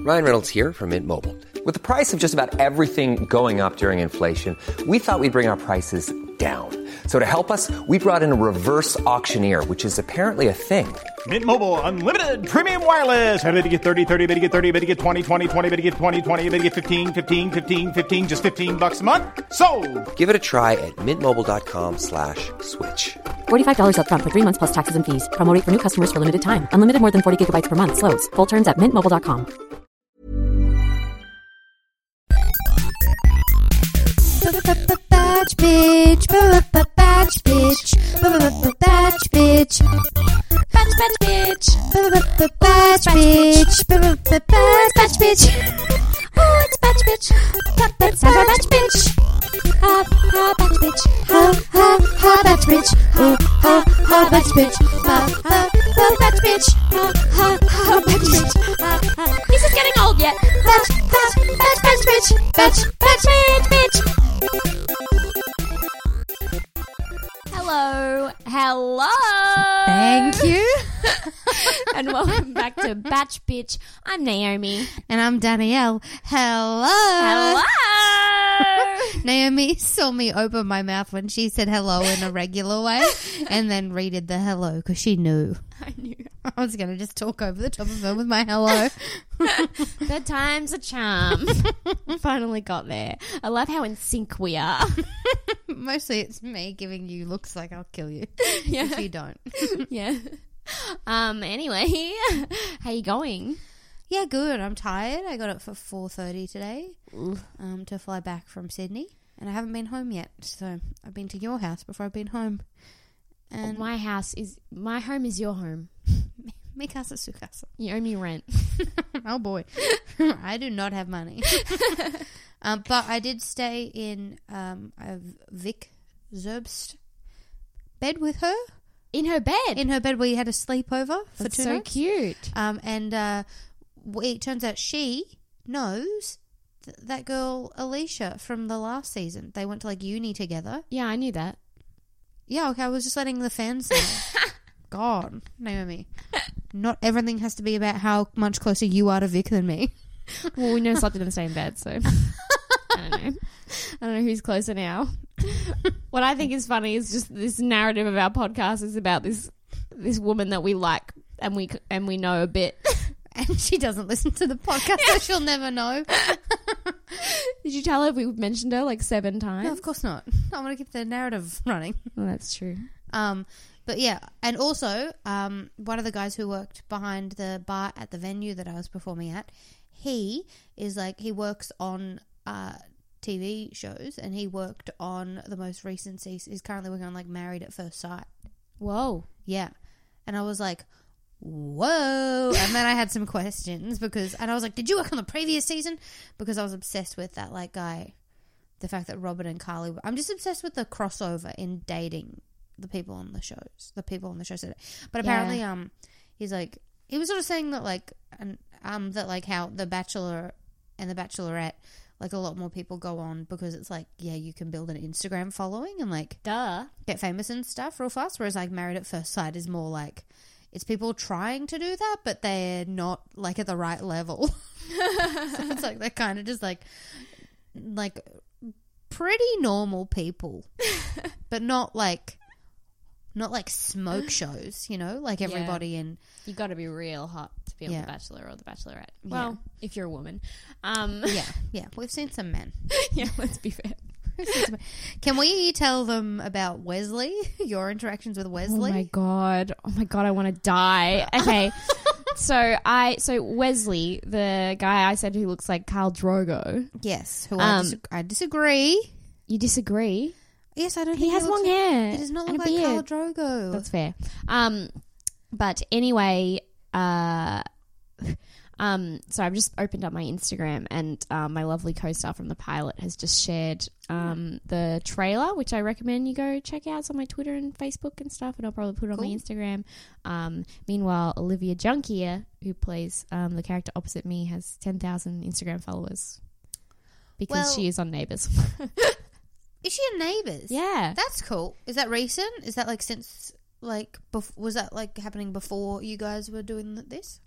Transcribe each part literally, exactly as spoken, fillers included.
Ryan Reynolds here from Mint Mobile. With the price of just about everything going up during inflation, we thought we'd bring our prices down. So to help us, we brought in a reverse auctioneer, which is apparently a thing. Mint Mobile Unlimited Premium Wireless. How to get thirty, thirty, how to get thirty, how to get twenty, twenty, twenty, how to get twenty, twenty, how to get fifteen, fifteen, fifteen, fifteen, just fifteen bucks a month? Sold! Give it a try at mintmobile.com slash switch. forty-five dollars up front for three months plus taxes and fees. Promo rate for new customers for limited time. Unlimited more than forty gigabytes per month. Slows full terms at mint mobile dot com. Batch bitch, batch bitch, batch bitch, batch batch bitch, batch bitch, batch bitch. Oh, it's batch bitch, batch batch bitch, ha ha batch bitch, ha ha ha batch bitch, oh ha ha batch bitch, ha ha ha batch bitch, ha ha ha batch bitch. This is getting old yet. Batch batch batch batch bitch, batch batch bitch bitch. Hello. Hello. Thank you. And welcome back to Batch Bitch. I'm Naomi. And I'm Danielle. Hello. Hello. Naomi saw me open my mouth when she said hello in a regular way and then redid the hello because she knew. I knew. I was going to just talk over the top of her with my hello. Third time's a charm. Finally got there. I love how in sync we are. Mostly it's me giving you looks like I'll kill you Yeah. if you don't. Yeah. Um. Anyway, how you going? Yeah, good. I'm tired. I got up for four thirty today um, to fly back from Sydney, and I haven't been home yet. So I've been to your house before I've been home. And My house is my home is your home. Mi casa su casa. You owe me rent. Oh boy, I do not have money. um, but I did stay in um, a Vic Zerbst bed with her. In her bed. In her bed, we had a sleepover for That's two so nights. cute. Um, and uh, we, it turns out she knows th- that girl Alicia from the last season. They went to like uni together. Yeah, I knew that. Yeah, okay. I was just letting the fans know. God, Naomi. Not everything has to be about how much closer you are to Vic than me. Well, we never slept in the same bed, so I don't know. I don't know who's closer now. What I think is funny is just this narrative of our podcast is about this this woman that we like and we and we know a bit. And she doesn't listen to the podcast, so she'll never know. Did you tell her we mentioned her like seven times? No, of course not. I want to keep the narrative running. Well, that's true. Um, but yeah, and also um, one of the guys who worked behind the bar at the venue that I was performing at, he is like, he works on uh, T V shows, and he worked on the most recent season. He's currently working on like Married at First Sight. Whoa. Yeah. And I was like, whoa. And then I had some questions because, and I was like, did you work on the previous season? Because I was obsessed with that like guy, the fact that Robert and Carly, were, I'm just obsessed with the crossover in dating the people on the shows, the people on the shows. But apparently, Yeah. um, he's like, he was sort of saying that like, and um, that like how The Bachelor and The Bachelorette, like a lot more people go on because it's like, yeah, you can build an Instagram following and like Duh. get famous and stuff real fast. Whereas like Married at First Sight is more like, it's people trying to do that, but they're not like at the right level. So it's like they're kind of just like, like pretty normal people, but not like, not like smoke shows, you know, like everybody Yeah. in. You got to be real hot to be on Yeah. The Bachelor or The Bachelorette. Well, Yeah. if you're a woman. Um, Yeah, yeah. We've seen some men. yeah, let's be fair. Can we tell them about Wesley? Your interactions with Wesley? Oh my god! Oh my god! I want to die. Okay, so I so Wesley, the guy I said who looks like Khal Drogo. Yes. Who I, Um, dis- I disagree. You disagree? Yes, I don't. He think has looks- long hair. He does not and look a like Khal beard. Drogo. That's fair. Um, but anyway, uh, um, so I've just opened up my Instagram, and um, my lovely co-star from the pilot has just shared um the trailer, which I recommend you go check out. It's on my Twitter and Facebook and stuff, and I'll probably put it on my Cool. Instagram. Um, meanwhile, Olivia Junkier, who plays um the character opposite me, has ten thousand Instagram followers because Well- she is on Neighbours. Is she in Neighbours? Yeah. That's cool. Is that recent? Is that like since like bef- was that like happening before you guys were doing th- this?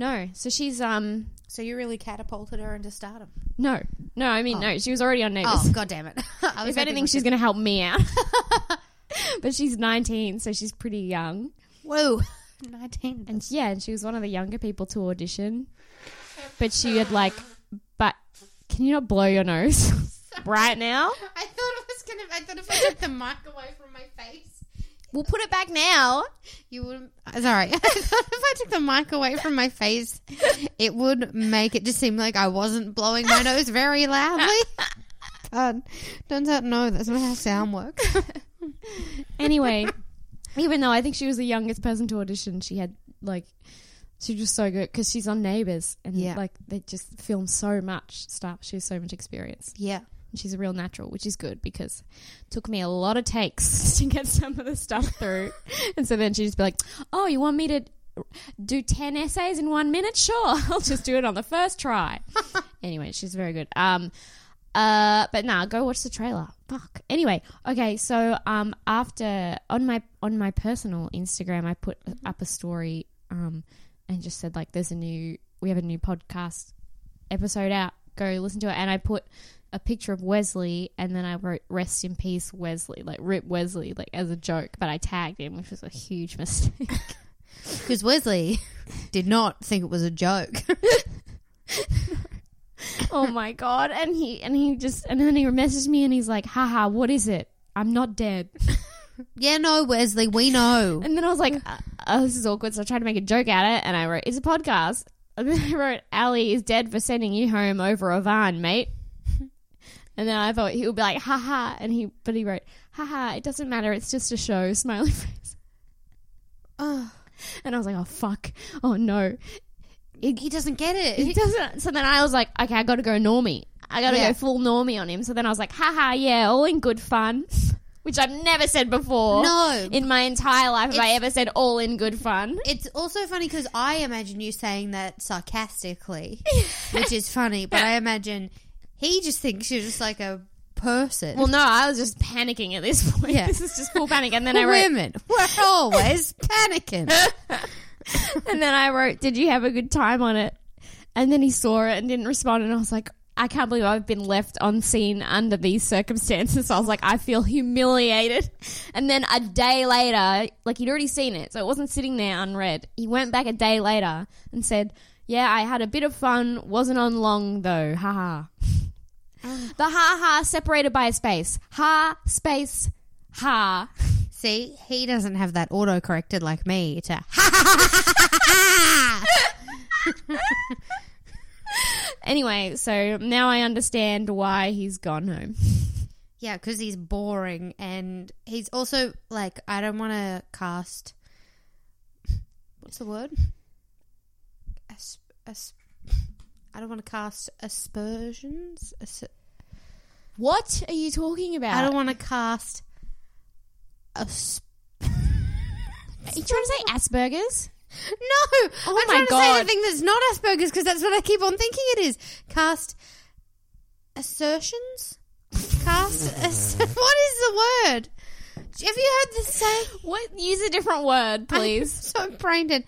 No. So she's um. So you really catapulted her into stardom. No, no. I mean, Oh. no. She was already on Neighbours. Oh, God damn it. I was If anything, she's going to help me out. But she's nineteen, so she's pretty young. Whoa. nineteen. And yeah, and she was one of the younger people to audition. But she had like, but can you not blow your nose right now? I thought it was going to, I thought if I took the mic away from my face. We'll put it back now. You would. Sorry, I thought if I took the mic away from my face, it would make it just seem like I wasn't blowing my nose very loudly. But turns out no, that's not how sound works. Anyway, even though I think she was the youngest person to audition, she had like she was just so good because she's on Neighbours and Yeah. like they just film so much stuff. She has so much experience. Yeah. And she's a real natural, which is good because it took me a lot of takes to get some of the stuff through. And so then she'd just be like, oh, you want me to do ten essays in one minute? Sure, I'll just do it on the first try. Anyway, she's very good. Um, uh, but nah, go watch the trailer. Fuck. Anyway, okay, so um, after on my on my personal Instagram, I put up a story um, and just said like, there's a new we have a new podcast episode out. Go listen to it, and I put a picture of Wesley, and then I wrote "Rest in peace, Wesley," like "Rip Wesley," like as a joke. But I tagged him, which was a huge mistake. Because Wesley did not think it was a joke. Oh my god! And he and he just and then he messaged me, and he's like, "Haha, what is it? I'm not dead." Yeah, no, Wesley, we know. And then I was like, uh, "Oh, this is awkward." So I tried to make a joke at it, and I wrote, "It's a podcast." And then I wrote, "Ali is dead for sending you home over a van, mate." And then I thought he would be like, haha, and he, but he wrote, haha, it doesn't matter, it's just a show, smiley face. Oh. And I was like, oh, fuck, oh, no. He, he doesn't get it. He doesn't. So then I was like, okay, I got to go normie. I got to Yeah. go full normie on him. So then I was like, haha, yeah, all in good fun, which I've never said before. No. In my entire life have I It's- ever said all in good fun. It's also funny because I imagine you saying that sarcastically, which is funny, but I imagine he just thinks you're just like a person. Well, no, I was just panicking at this point. Yeah. This is just full panic. And then I wrote, Women, we're always panicking. and then I wrote, did you have a good time on it? And then he saw it and didn't respond. And I was like, I can't believe I've been left unseen under these circumstances. So I was like, I feel humiliated. And then a day later, like he'd already seen it, so it wasn't sitting there unread. He went back a day later and said, yeah, I had a bit of fun. Wasn't on long though. Ha ha. The ha ha separated by a space. Ha, space, ha. See, he doesn't have that auto-corrected like me to Anyway, so now I understand why he's gone home. Yeah, because he's boring and he's also like, I don't want to cast, what's the word? As, as, I don't want to cast aspersions. As, What are you talking about? I don't want to cast asp- Are you trying to say Asperger's? No, Oh I'm my trying to say God. the thing that's not Asperger's because that's what I keep on thinking it is. Cast assertions? Cast ass- what is the word? Have you heard this say? What? Use a different word, please. I'm so brain dead.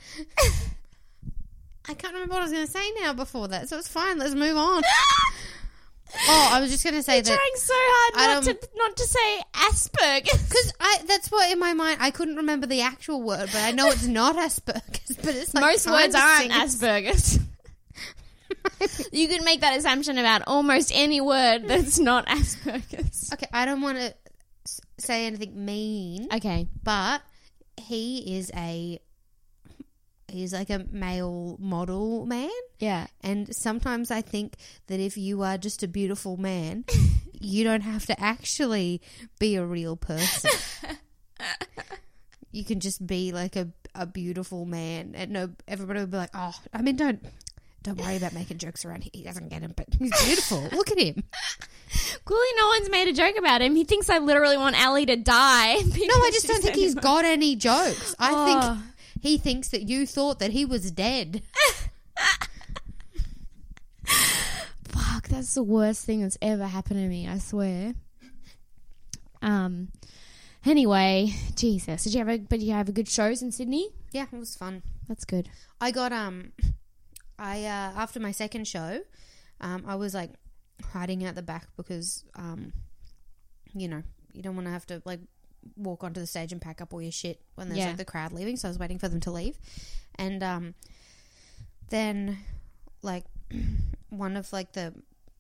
I can't remember what I was going to say now before that, so it's fine. Let's move on. Oh, I was just going to say You're that trying so hard I not don't- to not to say Asperger's. because I that's what in my mind I couldn't remember the actual word, but I know it's not Asperger's. But it's like Most words kind aren't of sings- Asperger's. You can make that assumption about almost any word that's not Asperger's. Okay, I don't want to say anything mean. Okay. But he is a he's like a male model man, Yeah. and sometimes I think that if you are just a beautiful man, you don't have to actually be a real person. You can just be like a a beautiful man, and no, everybody will be like, "Oh, I mean, don't don't worry about making jokes around. He, he doesn't get him, but he's beautiful. Look at him." Clearly no one's made a joke about him. He thinks I literally want Ali to die. No, I just don't think he's got any jokes. I Oh. think he thinks that you thought that he was dead. Fuck, that's the worst thing that's ever happened to me, I swear. Um. Anyway, Jesus, did you have a but did you have a good shows in Sydney? Yeah, it was fun. That's good. I got um I uh, after my second show, um, I was like hiding out the back because, um, you know, you don't want to have to like walk onto the stage and pack up all your shit when there's Yeah. like the crowd leaving. So I was waiting for them to leave, and um, then like one of like the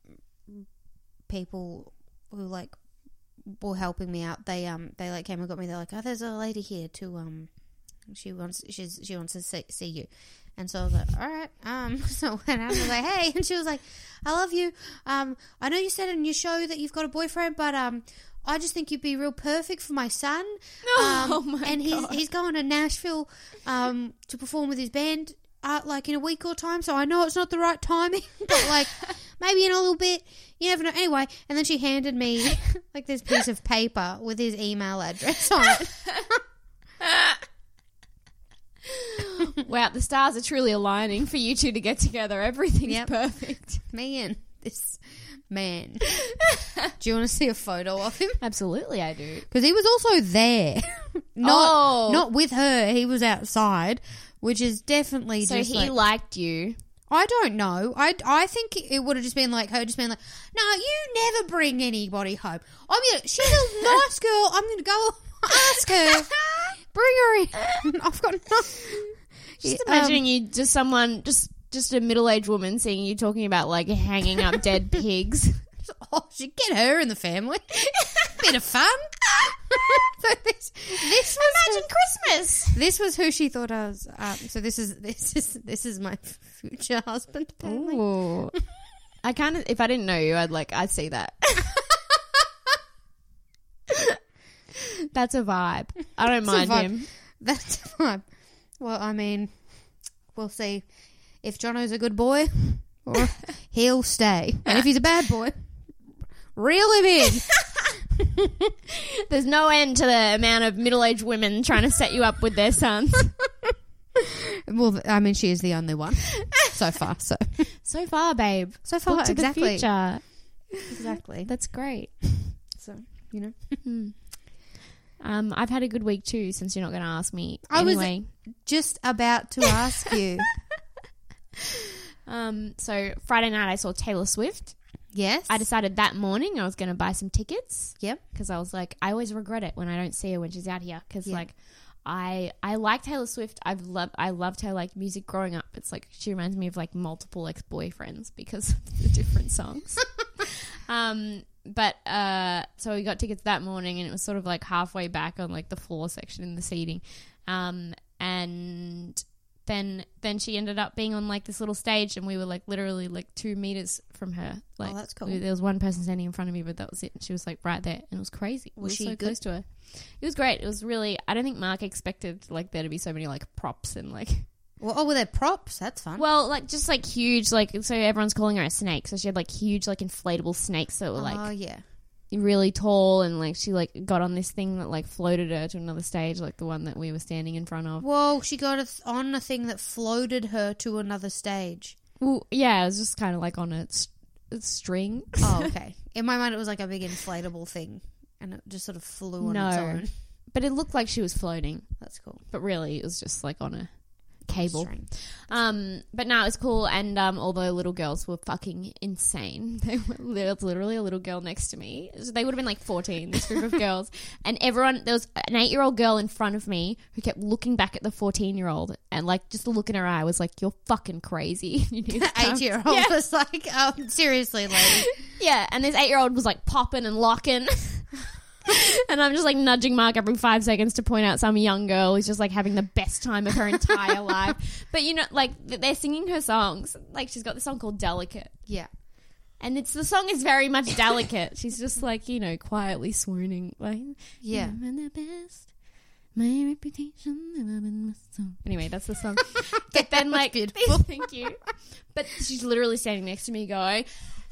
people who like were helping me out, they um they like came and got me. They're like, oh, there's a lady here to um, she wants she's she wants to see, see you. And so I was like, all right. Um, so I went out and I was like, hey. And she was like, I love you. Um, I know you said in your show that you've got a boyfriend, but um, I just think you'd be real perfect for my son. Um, Oh, my and he's God. he's going to Nashville um, to perform with his band uh, like in a week or time. So I know it's not the right timing, but like maybe in a little bit. You never know. Anyway, and then she handed me like this piece of paper with his email address on it. Wow, the stars are truly aligning for you two to get together. Everything's Yep. perfect. Me and this man. Do you want to see a photo of him? Absolutely, I do. Because he was also there. not, Oh. not with her. He was outside, which is definitely So just he like... liked you. I don't know. I, I think it would have just been like her just being like, no, you never bring anybody home. I'm gonna, she's a nice girl. I'm going to go ask her. Bring her in. I've got no... Just Um, imagining you, just someone, just just a middle-aged woman seeing you talking about like hanging up dead pigs. Oh, should get her in the family. Bit of fun. So this, this was Imagine Christmas. This was who she thought I was. Um, so this is this is this is my future husband. Apparently. Ooh. I kind of, if I didn't know you, I'd like, I'd see that. That's a vibe. I don't That's a mind vibe. him. That's fine. Well, I mean, we'll see if Jono's a good boy or he'll stay. And if he's a bad boy, reel him in. There's no end to the amount of middle-aged women trying to set you up with their sons. Well, I mean, she is the only one so far. So So far, babe. so far, Look to exactly, the future. exactly. That's great. So you know, Um, I've had a good week too, since you're not going to ask me. I was- anyway. just about to ask you. Um, so Friday night I saw Taylor Swift. Yes, I decided that morning I was going to buy some tickets. Yep. Because I was like, I always regret it when I don't see her when she's out here. Because Yeah. like, I I like Taylor Swift. I've loved I loved her like music growing up. It's like she reminds me of like multiple ex boyfriends because of the different songs. um, but uh, so we got tickets that morning, and it was sort of like halfway back on like the floor section in the seating. Um, and then then she ended up being on like this little stage, and we were like literally like two meters from her. Like, Oh, that's cool. There was one person standing in front of me, but that was it. And she was like right there, and it was crazy. Was we she were so good? close to her? It was great. It was really. I don't think Mark expected like there to be so many like props and like. Well, oh, well, they're props. That's fun. Well, like just like huge, like so everyone's calling her a snake. So she had like huge, like inflatable snakes that were like oh yeah. really tall, and like she like got on this thing that like floated her to another stage, like the one that we were standing in front of. Whoa, she got a th- on a thing that floated her to another stage. Well, yeah, it was just kind of like on a, st- a string. Oh, okay. In my mind, it was like a big inflatable thing, and it just sort of flew on No. its own. But it looked like she was floating, That's cool. but really it was just like on a cable. String. Um, but no, it was cool. And um, although little girls were fucking insane, they were, there was literally a little girl next to me. So they would have been like fourteen, this group of girls. And everyone, there was an eight-year-old girl in front of me who kept looking back at the fourteen-year-old, and like just the look in her eye was like, "You're fucking crazy." You need to calm-" Eight-year-old Yeah. was like, um, seriously, lady. Yeah, and this eight-year-old was like popping and locking. And I'm just like nudging Mark every five seconds to point out some young girl who's just like having the best time of her entire life. But you know, like th- they're singing her songs. Like she's got this song called Delicate. Yeah. And it's the song is very much delicate. She's just like, you know, quietly swooning. Like, Yeah. I'm the best. My reputation never been my song. Anyway, that's the song. But then like, beautiful. thank you. But she's literally standing next to me going,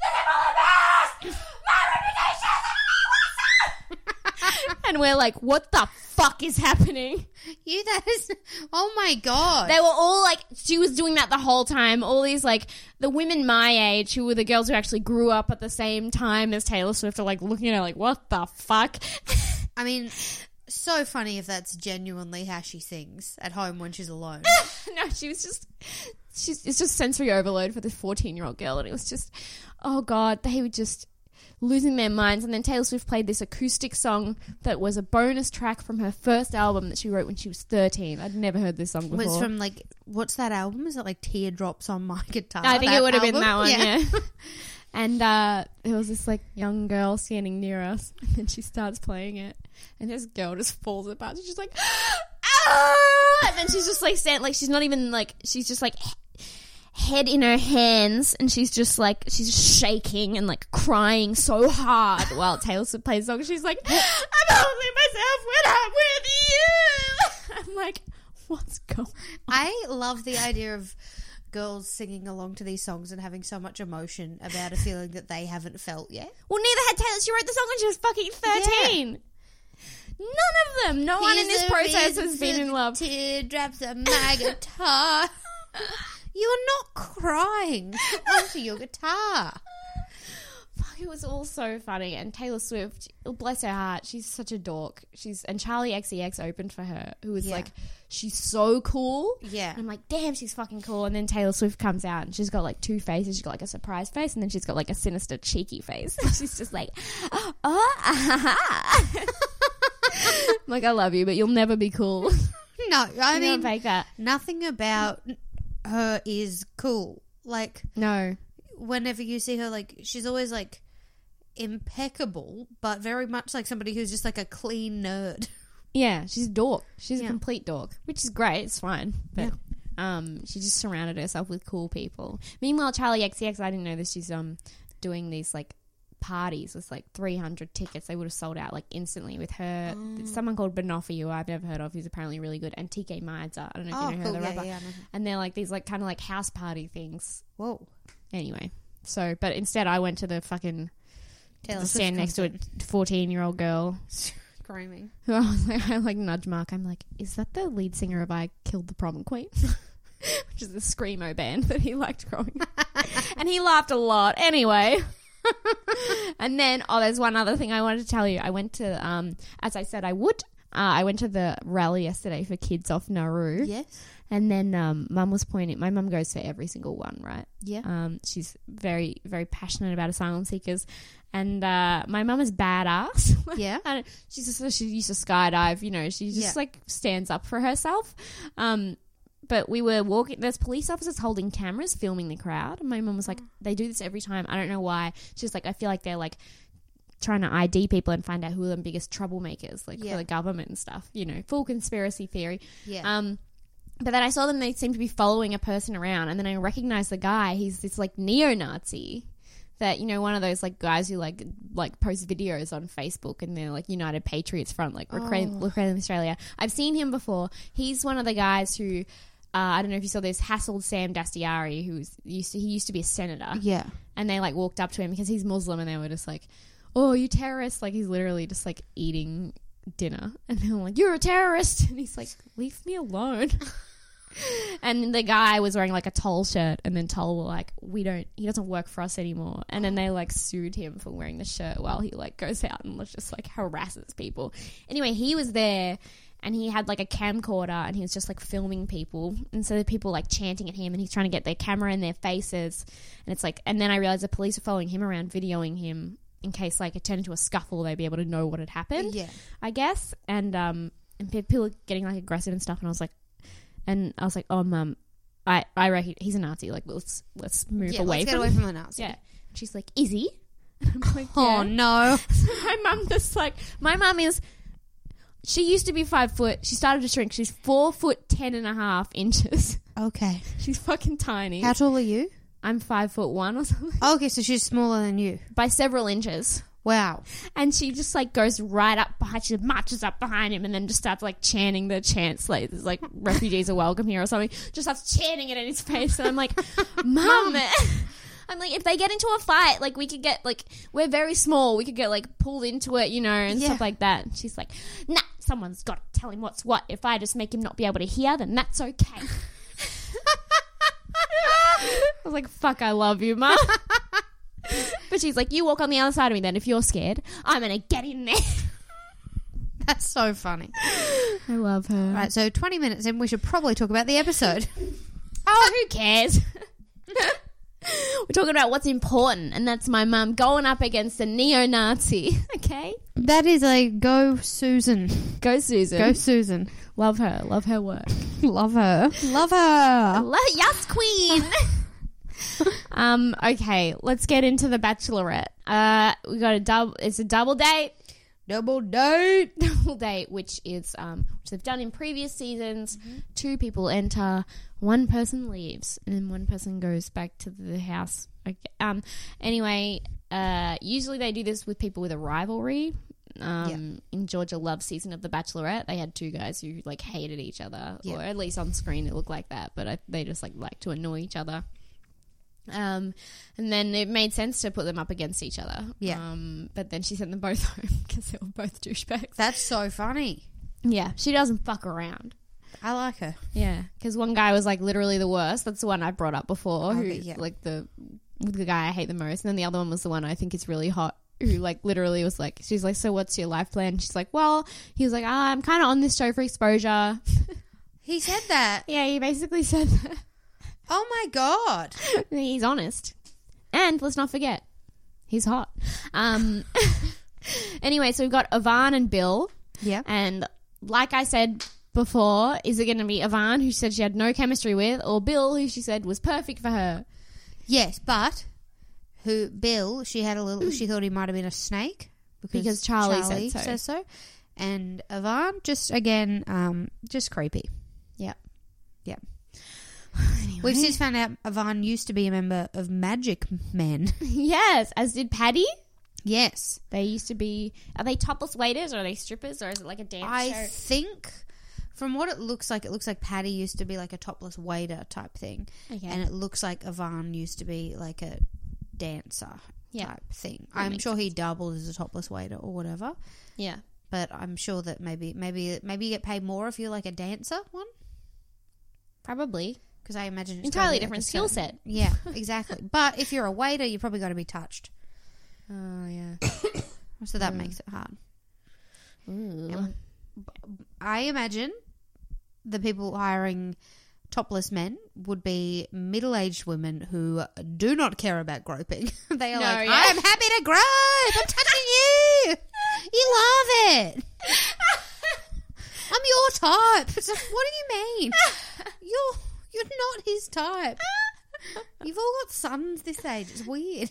and we're like, what the fuck is happening? You, that is, oh my God. They were all like, she was doing that the whole time. All these like, the women my age who were the girls who actually grew up at the same time as Taylor Swift are like looking at her like, what the fuck? I mean, so funny if that's genuinely how she sings at home when she's alone. No, she was just she's, it's just sensory overload for this fourteen-year-old girl. And it was just, oh, God, they were just losing their minds. And then Taylor Swift played this acoustic song that was a bonus track from her first album that she wrote when she was thirteen. I'd never heard this song before. It's from, like, what's that album? Is it, like, Teardrops on My Guitar? I think that it would have been album? that one, yeah. yeah. And uh, there was this, like, young girl standing near us, and then she starts playing it, and this girl just falls apart. She's just like, ah! And then she's just, like, stand, like, she's not even, like, she's just, like, head in her hands, and she's just, like, she's just shaking and, like, crying so hard while Taylor Swift plays the song. She's like, I'm holding myself when I'm with you. I'm like, what's going on? I love the idea of girls singing along to these songs and having so much emotion about a feeling that they haven't felt yet. Well, neither had Taylor. She wrote the song when she was fucking thirteen. Yeah. None of them. No one in this process has been in love. Teardrops on my guitar. You're not crying onto your guitar. Fuck, it was all so funny. And Taylor Swift, bless her heart, she's such a dork. She's and Charlie X C X opened for her, who was Yeah. like, she's so cool. Yeah. And I'm like, damn, she's fucking cool. And then Taylor Swift comes out and she's got like two faces. She's got like a surprise face, and then she's got like a sinister, cheeky face. She's just like, oh, ah, ha. I'm like, I love you, but you'll never be cool. No, I You mean, don't fake that. nothing about her is cool. Like, No. whenever you see her, like, she's always like impeccable, but very much like somebody who's just like a clean nerd. Yeah, she's a dork. She's Yeah. a complete dork, which is great. It's fine. But um, she just surrounded herself with cool people. Meanwhile, Charlie X C X, I didn't know this, she's um doing these like parties with like three hundred tickets. They would have sold out like instantly with her. Oh. Someone called Banoffee, who I've never heard of, who's apparently really good, and T K Maidza. I don't know if Oh, you know her, cool. the Yeah, rapper. yeah, I know her. And they're like these like kind of like house party things. Whoa. Anyway, so but instead I went to the fucking Taylor to Swift stand next to a fourteen-year-old girl. Screaming. Who I was like, I like nudge Mark. I'm like, is that the lead singer of I Killed the Prom Queen? Which is the screamo band that he liked growing up. And he laughed a lot. Anyway. And then, oh, there's one other thing I wanted to tell you. I went to, um, as I said I would, uh, I went to the rally yesterday for kids off Nauru. Yes. And then um, Mum was pointing, my mum goes for every single one, right? Yeah. Um, she's very, very passionate about asylum seekers. And uh, my mum is badass. Yeah. And she's just, she used to skydive, you know, she just Yeah. like stands up for herself. Um, but we were walking, there's police officers holding cameras filming the crowd. And my mum was like, they do this every time. I don't know why. She's like, I feel like they're like trying to I D people and find out who are the biggest troublemakers, like Yeah. for the government and stuff, you know, full conspiracy theory. Yeah. Um, but then I saw them, they seemed to be following a person around, and then I recognized the guy. He's this like neo-Nazi that, you know, one of those like guys who like like post videos on Facebook, and they're like United Patriots Front, like reclaim, Oh. reclaim Australia. I've seen him before. He's one of the guys who uh, I don't know if you saw this, hassled Sam Dastyari, who was used to he used to be a senator. Yeah. And they like walked up to him because he's Muslim, and they were just like, "Oh, you terrorist!" Like he's literally just like eating dinner, and they're like, "You're a terrorist," and he's like, "Leave me alone." And the guy was wearing like a Toll shirt, and then Toll were like, "We don't, he doesn't work for us anymore." And then they like sued him for wearing the shirt while he like goes out and just like harasses people. Anyway, he was there, and he had like a camcorder, and he was just like filming people, and so the people like chanting at him, and he's trying to get their camera in their faces, and it's like, and then I realized the police were following him around, videoing him in case like it turned into a scuffle, they'd be able to know what had happened. Yeah. I guess, and um, and people were getting like aggressive and stuff, and I was like, and I was like, oh mum, I I reckon he's a Nazi. Like let's let's move Yeah, away let's from get away from the Nazi. yeah. She's like, is he? And I'm like, Oh, yeah. no. My mum just like, my mum is, she used to be five foot. She started to shrink. She's four foot ten and a half inches. Okay. She's fucking tiny. How tall are you? I'm five foot one or something Oh, okay, so she's smaller than you. by several inches. Wow. And she just like goes right up behind, she marches up behind him, and then just starts like chanting the chants, like there's like refugees are welcome here or something. Just starts chanting it in his face, and I'm like, Mum. I'm like, if they get into a fight, like we could get like, we're very small, we could get like pulled into it, you know, and Yeah. stuff like that. And she's like, nah, someone's got to tell him what's what. If I just make him not be able to hear, then that's okay. I was like, fuck, I love you, Mum. But she's like, you walk on the other side of me then. If you're scared, I'm going to get in there. That's so funny. I love her. Right, so twenty minutes in, we should probably talk about the episode. Oh, who cares? We're talking about what's important, and that's my mum going up against a neo-Nazi. Okay? That is a go Susan. Go, Susan. Go Susan. Love her. Love her work. Love her. Love her. Lo- yes, queen. um. Okay, let's get into The Bachelorette. Uh, we got a double. It's a double date. Double date. Double date, which is um, which they've done in previous seasons. Mm-hmm. Two people enter, one person leaves, and then one person goes back to the house. Okay. Um. Anyway, uh, usually they do this with people with a rivalry. Um, yeah. In Georgia Love's season of The Bachelorette, they had two guys who like hated each other, yeah. or at least on screen it looked like that. But I, they just like like to annoy each other. Um, and then it made sense to put them up against each other. Yeah. Um, but then she sent them both home because they were both douchebags. That's so funny. Yeah, she doesn't fuck around. I like her. Yeah, because one guy was like literally the worst. That's the one I brought up before. Okay, who yeah. like the the guy I hate the most, and then the other one was the one I think is really hot. Who like literally was like, she's like, so what's your life plan? She's like, well, he was like, ah, I'm kind of on this show for exposure. He said that. Yeah, he basically said that. Oh my God. He's honest. And let's not forget, he's hot. Um, anyway, so we've got Yvonne and Bill. Yeah. And like I said before, is it going to be Yvonne, who said she had no chemistry with, or Bill, who she said was perfect for her? Yes, but who Bill, she had a little, she thought he might have been a snake. Because, because Charlie, Charlie said so. says so. And Yvonne, just again, um, just creepy. Yeah. Yeah. Anyway. We've since found out Yvonne used to be a member of Magic Men. Yes, as did Paddy. Yes. They used to be... Are they topless waiters or are they strippers or is it like a dance I show? think, from what it looks like, it looks like Paddy used to be like a topless waiter type thing. Okay. And it looks like Yvonne used to be like a dancer Yeah. type thing. That I'm makes sure he doubled as a topless waiter or whatever. Yeah. But I'm sure that maybe maybe maybe you get paid more if you're like a dancer one. Probably. Because I imagine it's Entirely gotta be different like a skill certain- set. Yeah, exactly. But if you're a waiter, you probably got to be touched. Oh, yeah. So that Mm. makes it hard. Ooh. I imagine the people hiring topless men would be middle-aged women who do not care about groping. They are No, like, yeah. I'm happy to grope. I'm touching you. You love it. I'm your type. It's like, what do you mean? You're you're not his type. You've all got sons this age. It's weird.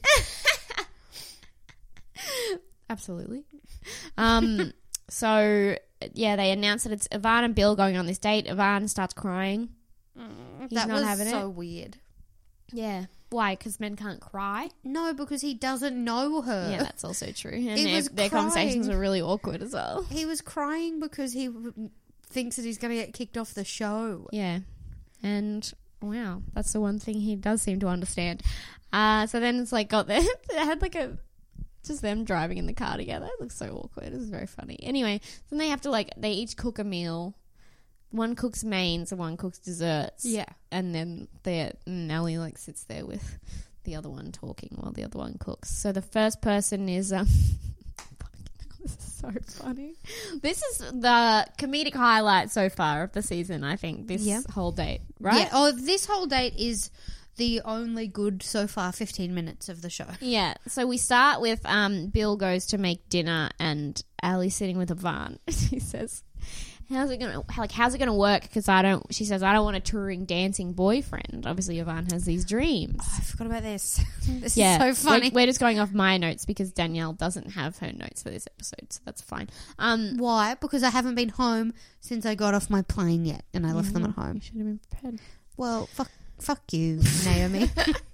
Absolutely. Um. So, yeah, they announced that it's Yvonne and Bill going on this date. Yvonne starts crying. He's that not was having so it. weird. Yeah. Why? Because men can't cry? No, because he doesn't know her. Yeah, that's also true. And He their, was their conversations crying. were really awkward as well. He was crying because he w- thinks that he's going to get kicked off the show. Yeah. And, wow, that's the one thing he does seem to understand. Uh, so then it's like got there. It had like a... Just them driving in the car together. It looks so awkward. It was very funny. Anyway, then they have to like, they each cook a meal. One cooks mains and one cooks desserts. Yeah. And then they're, Nellie like sits there with the other one talking while the other one cooks. So the first person is, um, this is so funny. This is the comedic highlight so far of the season, I think, this Yeah. whole date, right? Yeah. Oh, this whole date is the only good so far fifteen minutes of the show. Yeah, so we start with um, Bill goes to make dinner and Ali's sitting with Yvonne. She says, "How's it gonna like? How's it gonna work? Because I don't." She says, "I don't want a touring dancing boyfriend." Obviously, Yvonne has these dreams. Oh, I forgot about this. This Yeah, is so funny. We're, we're just going off my notes because Danielle doesn't have her notes for this episode, so that's fine. Um, Why? Because I haven't been home since I got off my plane yet, and I left them at home. you should have been prepared. Well, fuck, fuck you, Naomi.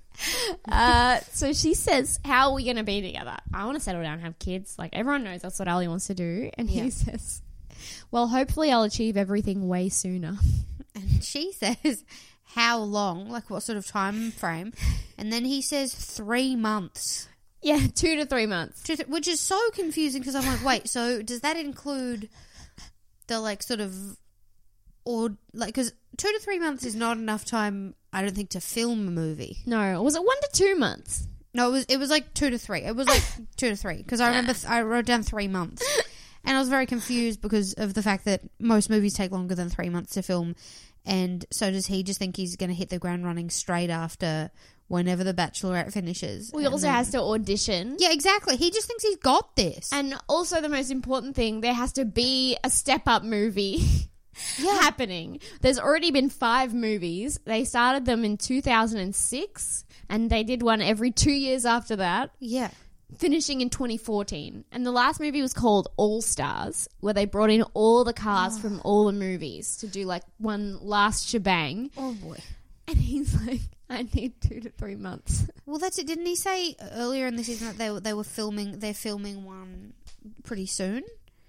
Uh, so she says, "How are we going to be together? I want to settle down and have kids. Like everyone knows that's what Ali wants to do." And Yeah. he says, "Well, hopefully I'll achieve everything way sooner." And she says, how long? Like what sort of time frame? And then he says three months. Yeah, two to three months. Just- Which is so confusing because I'm like, wait, so does that include the like sort of, or like, because two to three months is not enough time, I don't think, to film a movie. No, was it one to two months? No, it was it was like two to three. It was like two to three because I remember th- I wrote down three months, and I was very confused because of the fact that most movies take longer than three months to film, And so does he just think he's going to hit the ground running straight after whenever The Bachelorette finishes. Well, he also then, has to audition. Yeah, exactly. He just thinks he's got this. And also the most important thing, there has to be a step-up movie yeah. happening. There's already been five movies. They started them in two thousand six, and they did one every two years after that. Yeah. Finishing in twenty fourteen. And the last movie was called All Stars, where they brought in all the cast oh. from all the movies to do like one last shebang. Oh, boy. And he's like, I need two to three months. Well, that's it. Didn't he say earlier in the season that they were, they were filming, they're filming one pretty soon?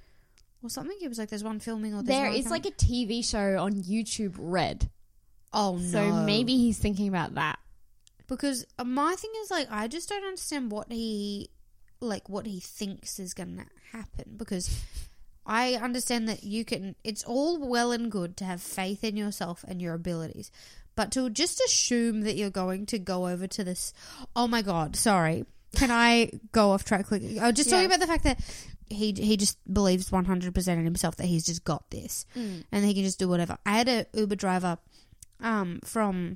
Or something? It was like there's one filming or there's There one is filming? like a T V show on YouTube Red. Oh, no. So maybe he's thinking about that. Because my thing is, like, I just don't understand what he, like, what he thinks is going to happen. Because I understand that you can, it's all well and good to have faith in yourself and your abilities. But to just assume that you're going to go over to this, oh my God, sorry. Can I go off track quickly? I was just yeah. talking about the fact that he he just believes one hundred percent in himself that he's just got this. Mm. And he can just do whatever. I had a Uber driver um, from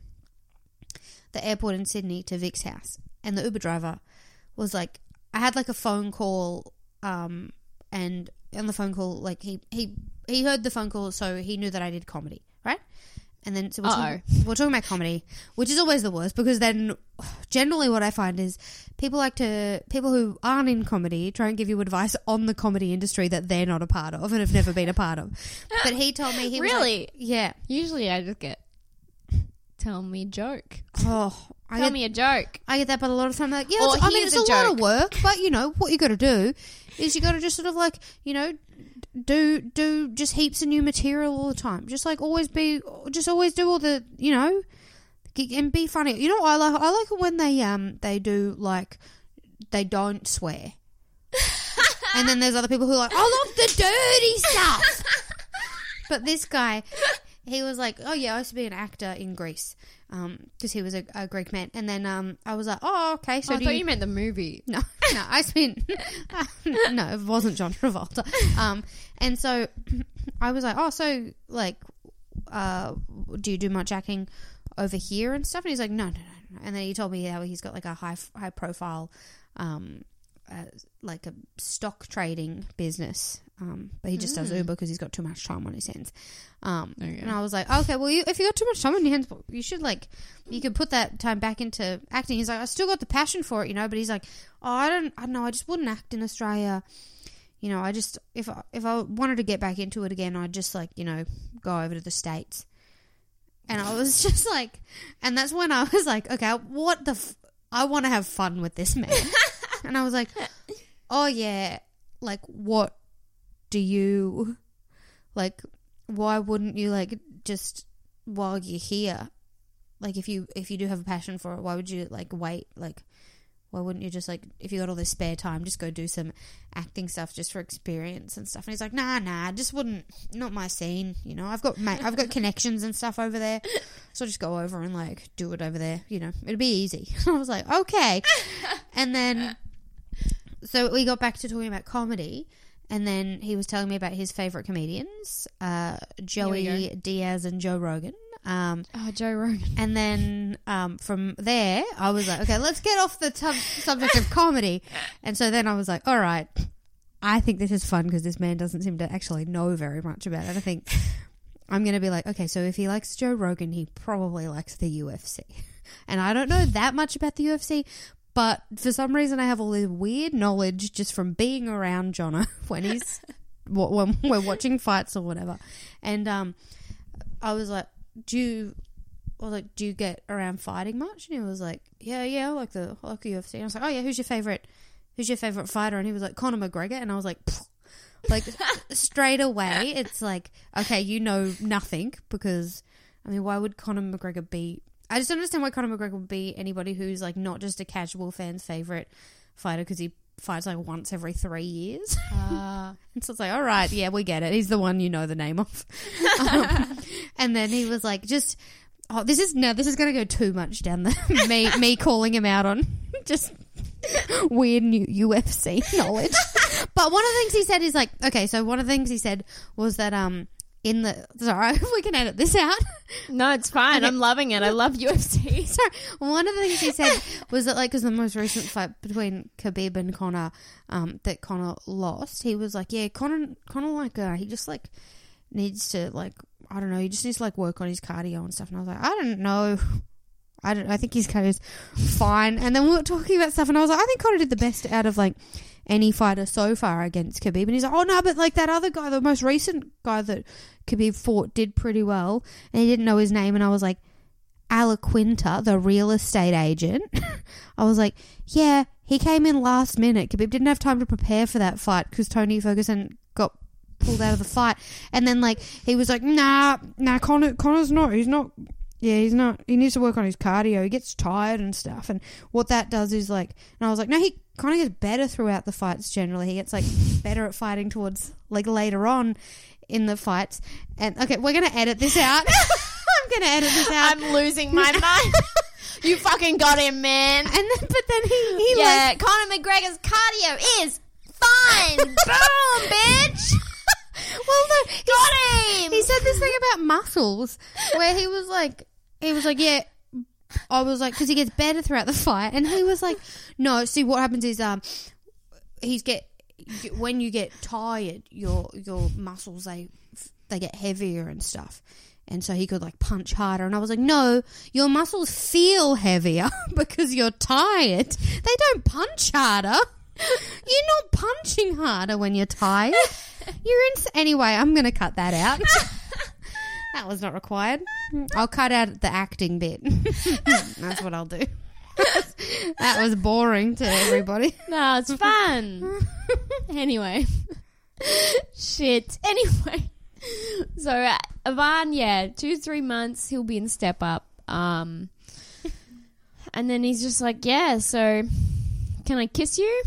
the airport in Sydney to Vic's house. And the Uber driver was like, I had like a phone call um, and on the phone call, like he, he, he heard the phone call so he knew that I did comedy, right? And then so we're talking, we're talking about comedy, which is always the worst because then generally what I find is people like to, people who aren't in comedy try and give you advice on the comedy industry that they're not a part of and have never been a part of. But he told me he was Really? Like, yeah. Usually I just get, tell me a joke. Oh, I Tell get, me a joke. I get that, but a lot of time like, yeah, Or it's, I mean, here's it's a, a lot joke. of work, but you know, what you got to do is you got to just sort of like, you know, do do just heaps of new material all the time. Just like always be, just always do all the, you know, and be funny. You know what I like? I like it when they um they do like they don't swear, and then there's other people who are like, I love the dirty stuff. But this guy, he was like, oh yeah, I used to be an actor in Greece. Um, because he was a, a Greek man, and then um, I was like, oh, okay. So oh, I do thought you... you meant the movie. No, no, I spent no, it wasn't John Travolta. Um, and so I was like, oh, so like, uh, do you do much acting over here and stuff? And he's like, no, no, no, no. And then he told me how he's got like a high high profile, um, uh, like a stock trading business. Um, but he just mm. does Uber because he's got too much time on his hands. Um, okay. And I was like, okay, well, you, if you got too much time on your hands, you should like, you could put that time back into acting. He's like, I still got the passion for it, you know. But he's like, oh, I don't, I don't know, I just wouldn't act in Australia. You know, I just if I, if I wanted to get back into it again, I'd just like, you know, go over to the States. And I was just like, and that's when I was like, okay, what the, f- I want to have fun with this man. And I was like, oh yeah, like what do you, like, why wouldn't you like just while you're here, like if you if you do have a passion for it, why would you like wait, like why wouldn't you just like, if you got all this spare time, just go do some acting stuff just for experience and stuff? And he's like, nah, nah, just wouldn't, not my scene, you know. I've got ma- I've got connections and stuff over there, so I'll just go over and like do it over there, you know. It'd be easy. I was like, okay. And then, so we got back to talking about comedy, and then he was telling me about his favourite comedians, uh, Joey Diaz and Joe Rogan. Um, oh, Joe Rogan. And then um, from there, I was like, okay, let's get off the tub- subject of comedy. And so then I was like, all right, I think this is fun because this man doesn't seem to actually know very much about it. I think I'm going to be like, okay, so if he likes Joe Rogan, he probably likes the U F C. And I don't know that much about the U F C, but for some reason I have all this weird knowledge just from being around Jono when he's when we're watching fights or whatever. And um, I was like, do you, or like, do you get around fighting much? And he was like, yeah, yeah, I like the, I like the U F C. And I was like, oh yeah, who's your favorite, who's your favorite fighter? And he was like, Conor McGregor. And I was like, pfft. Like straight away, it's like, okay, you know nothing, because I mean, why would Conor McGregor be? I just don't understand why Conor McGregor would be anybody who's like not just a casual fan's favorite fighter because he fights like once every three years. Uh, and so it's like, all right, yeah, we get it. He's the one you know the name of. Um, and then he was like, just, oh, this is, now this is going to go too much down the, me, me calling him out on just weird new U F C knowledge. But one of the things he said is like, okay, so one of the things he said was that, um, in the sorry, we can edit this out. No, it's fine. Okay. I'm loving it. I love U F C. Sorry, one of the things he said was that, like, because the most recent fight between Khabib and Conor, um, that Conor lost, he was like, yeah, Conor, Conor, like, uh, he just like needs to, like, I don't know, he just needs to like work on his cardio and stuff. And I was like, I don't know. I don't. I think his cardio's fine. And then we were talking about stuff, and I was like, I think Conor did the best out of like any fighter so far against Khabib. And he's like, oh no, but like that other guy, the most recent guy that Khabib fought, did pretty well. And he didn't know his name, and I was like, Alaquinta, the real estate agent. I was like, yeah, he came in last minute. Khabib didn't have time to prepare for that fight because Tony Ferguson got pulled out of the fight. And then like he was like, nah, nah, Conor, Conor's not. He's not. Yeah, he's not. He needs to work on his cardio. He gets tired and stuff. And what that does is like, and I was like, no, he kind of gets better throughout the fights generally. He gets like better at fighting towards like later on in the fights. And okay, we're going to edit this out. I'm going to edit this out. I'm losing my mind. You fucking got him, man. And then, but then he, he yeah, like, Conor McGregor's cardio is fine. Boom, bitch. well, no, he, got him. He said this thing about muscles where he was like, he was like, yeah, I was like, because he gets better throughout the fight. And he was like, no, see, what happens is, um, he's get, when you get tired, your, your muscles, they, they get heavier and stuff. And so he could like punch harder. And I was like, no, your muscles feel heavier because you're tired. They don't punch harder. You're not punching harder when you're tired. You're in. Anyway, I'm going to cut that out. That was not required. I'll cut out the acting bit. That's what I'll do. That was boring to everybody. No, it's fun. Anyway. Shit. Anyway. So, uh, Ivan, yeah, two, three months, he'll be in Step Up. Um, and then he's just like, yeah, so can I kiss you?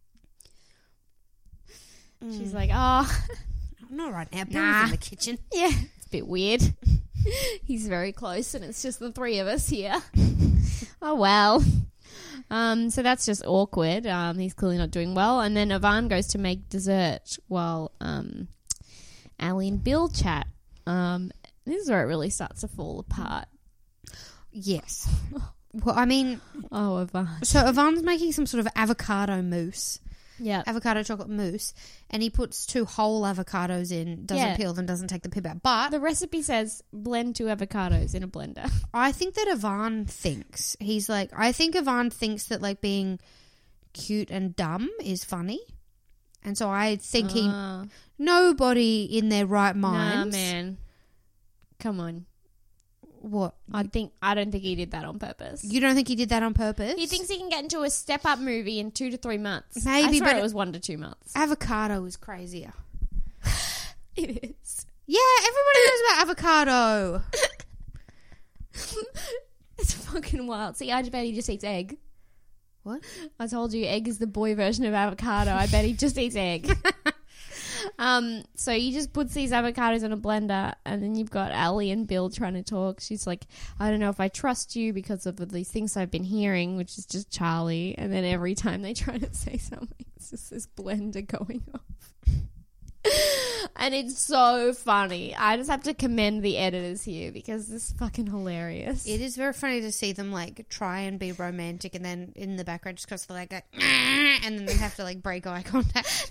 Mm. She's like, oh. Not right now. Bill's Nah. in the kitchen. Yeah, it's a bit weird. He's very close and it's just the three of us here. Oh, well. Um, so that's just awkward. Um, he's clearly not doing well. And then Ivan goes to make dessert while um, Ali and Bill chat. Um, this is where it really starts to fall apart. Yes. Well, I mean... Oh, Ivan. So Ivan's making some sort of avocado mousse. Yeah. Avocado chocolate mousse. And he puts two whole avocados in, doesn't Yeah. peel them, doesn't take the pip out. But The recipe says blend two avocados in a blender. I think that Ivan thinks, he's like, I think Ivan thinks that like being cute and dumb is funny. And so I think he, Uh, nobody in their right nah, mind. man. Come on. What? I think I don't think he did that on purpose. You don't think he did that on purpose? He thinks he can get into a Step Up movie in two to three months. Maybe, I swear but it was one to two months. Avocado is crazier. It is. Yeah, everybody knows about avocado. It's fucking wild. See, I bet he just eats egg. What? I told you, egg is the boy version of avocado. I bet he just eats egg. Um, so he just puts these avocados in a blender, and then you've got Ali and Bill trying to talk. She's like, I don't know if I trust you because of these things I've been hearing, which is just Charlie. And then every time they try to say something, it's just this blender going off. And it's so funny. I just have to commend the editors here because this is fucking hilarious. It is very funny to see them like try and be romantic, and then in the background just cross the leg, like, and then they have to like break eye contact.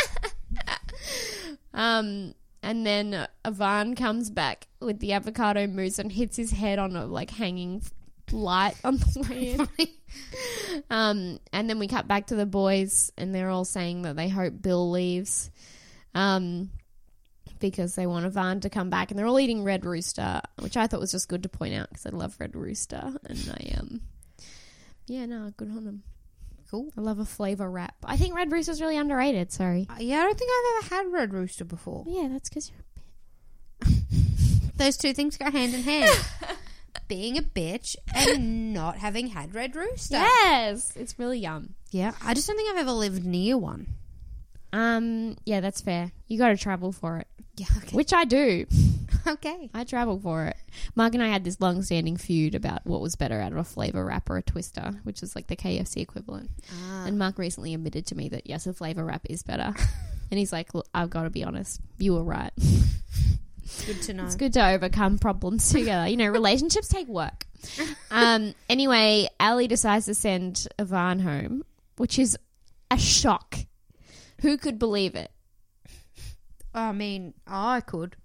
Um, and then Ivan comes back with the avocado mousse and hits his head on a like hanging light on the way in. Um, and then we cut back to the boys, and they're all saying that they hope Bill leaves, um, because they want Ivan to come back, and they're all eating Red Rooster, which I thought was just good to point out because I love Red Rooster, and I um, yeah, no, good on them. Cool. I love a flavor wrap. I think Red Rooster's really underrated. Sorry. Uh, yeah, I don't think I've ever had Red Rooster before. Yeah, that's because you're a bitch. Those two things go hand in hand. Being a bitch and not having had Red Rooster. Yes, it's really yum. Yeah, I just don't think I've ever lived near one. Um, yeah, that's fair. You got to travel for it, Yeah, okay. which I do. Okay. I travel for it. Mark and I had this long-standing feud about what was better out of a flavor wrap or a twister, which is like the K F C equivalent. Ah. And Mark recently admitted to me that yes, a flavor wrap is better. And he's like, look, I've got to be honest. You were right. Good to know. It's good to overcome problems together. You know, relationships take work. Um. Anyway, Ali decides to send Ivan home, which is a shock. Who could believe it? I mean, I could.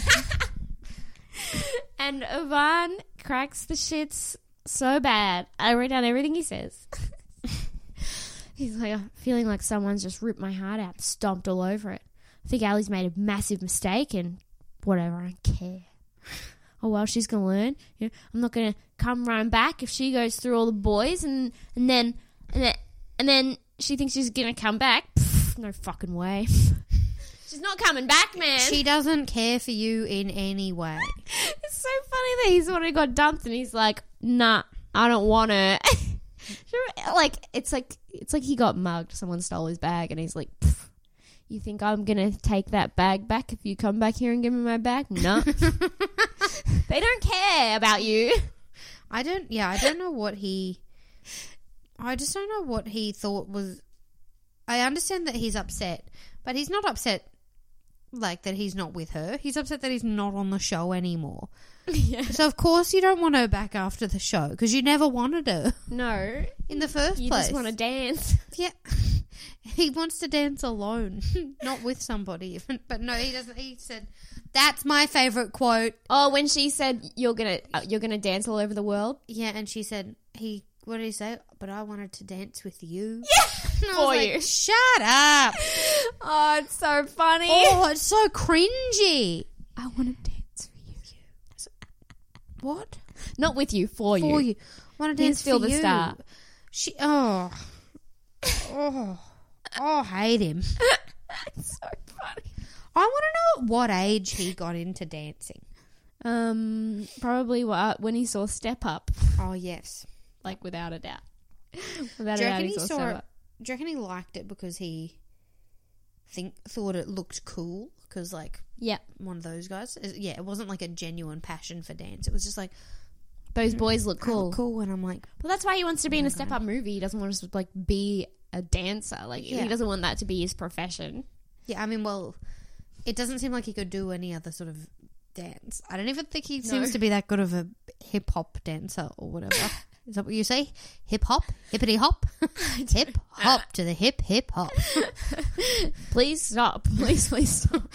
And Ivan cracks the shits so bad. I wrote down everything he says. He's like, I'm feeling like someone's just ripped my heart out, stomped all over it. I think Ali's made a massive mistake and whatever, I don't care. Oh, well, she's going to learn. You know, I'm not going to come running back if she goes through all the boys and, and then and then, and then she thinks she's going to come back. Pfft, no fucking way. She's not coming back, man. She doesn't care for you in any way. It's so funny that he's already got dumped and he's like, nah, I don't want her. Like, it's like it's like he got mugged. Someone stole his bag and he's like, you think I'm going to take that bag back if you come back here and give me my bag? No. They don't care about you. I don't, yeah, I don't know what he, I just don't know what he thought was, I understand that he's upset, but he's not upset like that he's not with her. He's upset that he's not on the show anymore. Yeah. So of course you don't want her back after the show because you never wanted her. No. In the first you place. You just want to dance. Yeah. He wants to dance alone, not with somebody. But no, he doesn't. He said, that's my favourite quote. Oh, when she said, you're going to uh, you're gonna dance all over the world? Yeah, and she said, he, what did he say? But I wanted to dance with you. Yeah. For like, you. Shut up. Oh, it's so funny. Oh, it's so cringy. I want to dance for you. What? Not with you, for, for you. For you. I want to dance He's still for the you. star. She, oh. Oh. Oh, I hate him. It's so funny. I want to know at what age he got into dancing. Um, probably what, when he saw Step Up. Oh, yes. Like, without a doubt. Without do a you doubt reckon he he saw saw Step it, Up. do you reckon he liked it because he think thought it looked cool? Because, like, yeah, one of those guys. Yeah, it wasn't like a genuine passion for dance. It was just like, those boys look cool. Look cool, and I'm like, well, that's why he wants to be in a Step Up movie. He doesn't want to like be a dancer. Like yeah. he doesn't want that to be his profession. Yeah, I mean, well, it doesn't seem like he could do any other sort of dance. I don't even think he No. seems to be that good of a hip hop dancer or whatever. Is that what you say? Hip hop, hippity hop, hip hop to the hip hip hop. Please stop. Please, please stop.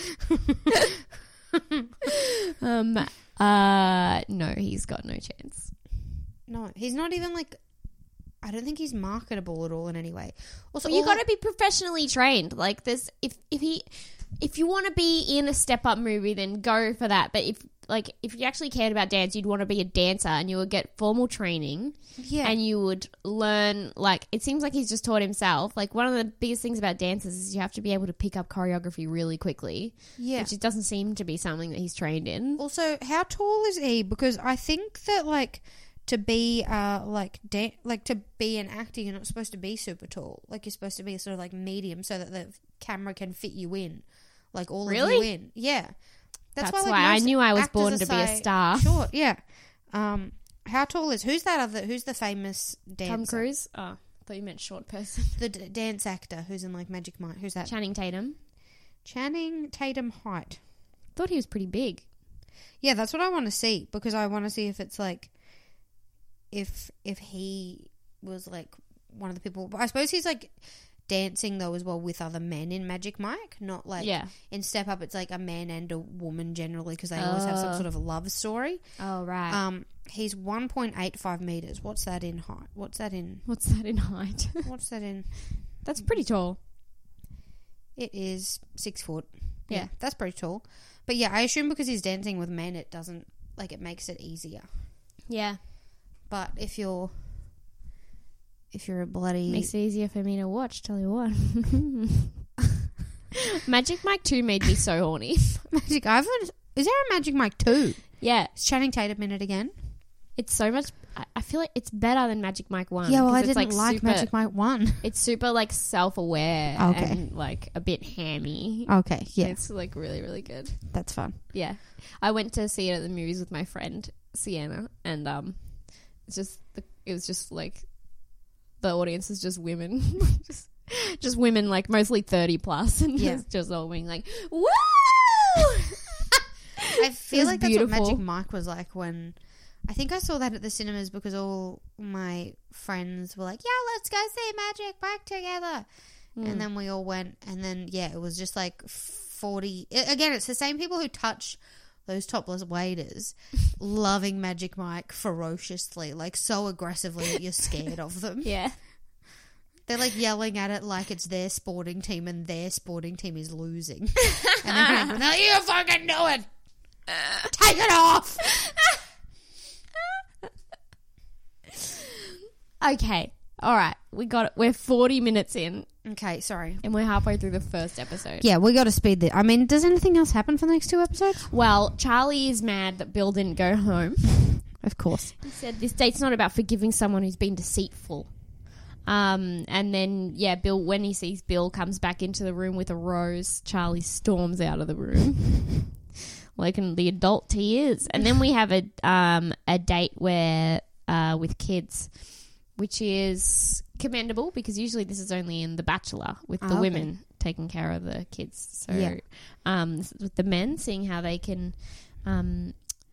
um. Uh. No, he's got no chance. No, he's not even like. I don't think he's marketable at all in any way. Also, well, you all got to be professionally trained. Like this, if if he, if you want to be in a Step Up movie, then go for that. But if like if you actually cared about dance, you'd want to be a dancer, and you would get formal training. Yeah, and you would learn. Like it seems like he's just taught himself. Like one of the biggest things about dancers is you have to be able to pick up choreography really quickly. Yeah, which it doesn't seem to be something that he's trained in. Also, how tall is he? Because I think that like. To be uh like da- like to be an actor, you're not supposed to be super tall. Like you're supposed to be sort of like medium, so that the camera can fit you in, like all really? of you in. Yeah, that's, that's why, like, why I knew I was born to be a say, star. Short, yeah. Um, how tall is who's that other? Who's the famous dancer? Tom Cruise. Oh, I thought you meant short person. The d- dance actor who's in like Magic Mike. Who's that? Channing Tatum. Channing Tatum height. Thought he was pretty big. Yeah, that's what I want to see because I want to see if it's like. If if he was like one of the people, I suppose he's like dancing though as well with other men in Magic Mike, not like yeah. in Step Up. It's like a man and a woman generally because they always have some sort of love story. Oh right. Um, he's one point eight five meters. What's that in height? What's that in? What's that in height? What's that in? That's pretty tall. It is six foot. Yeah, Yeah, that's pretty tall. But yeah, I assume because he's dancing with men, it doesn't like it makes it easier. Yeah. But if you're, if you're a bloody... Makes it easier for me to watch, tell you what. Magic Mike two made me so horny. Magic, I haven't... Is there a Magic Mike two? Yeah. Is Channing Tatum in it again? It's so much... I, I feel like it's better than Magic Mike one. Yeah, well, I it's didn't like, like super, Magic Mike one. It's super, like, self-aware Okay. and, like, a bit hammy. Okay, yeah. It's, like, really, really good. That's fun. Yeah. I went to see it at the movies with my friend, Sienna, and, um... It's just, it was just like, the audience is just women, just, just women like mostly thirty plus, and Yeah. just, just all being like, woo! I feel like that's beautiful. what Magic Mike was like when... I think I saw that at the cinemas because all my friends were like, yeah, let's go see Magic Mike together. Mm. And then we all went, and then, yeah, it was just like forty... Again, it's the same people who touch those topless waiters loving Magic Mike ferociously, like so aggressively that you're scared of them. Yeah. They're like yelling at it like it's their sporting team and their sporting team is losing. And they're like, no, you fucking do it. Take it off. Okay. All right. We got it. We're forty minutes in. Okay, sorry. And we're halfway through the first episode. Yeah, we got to speed this. I mean, does anything else happen for the next two episodes? Well, Charlie is mad that Bill didn't go home. Of course. He said this date's not about forgiving someone who's been deceitful. Um, and then, yeah, Bill, when he sees Bill comes back into the room with a rose, Charlie storms out of the room. Like in the adult he is. And then we have a um, a date where uh, with kids, which is commendable because usually this is only in The Bachelor with the oh, okay. women taking care of the kids. So yeah. um, this is with the men, seeing how they can um,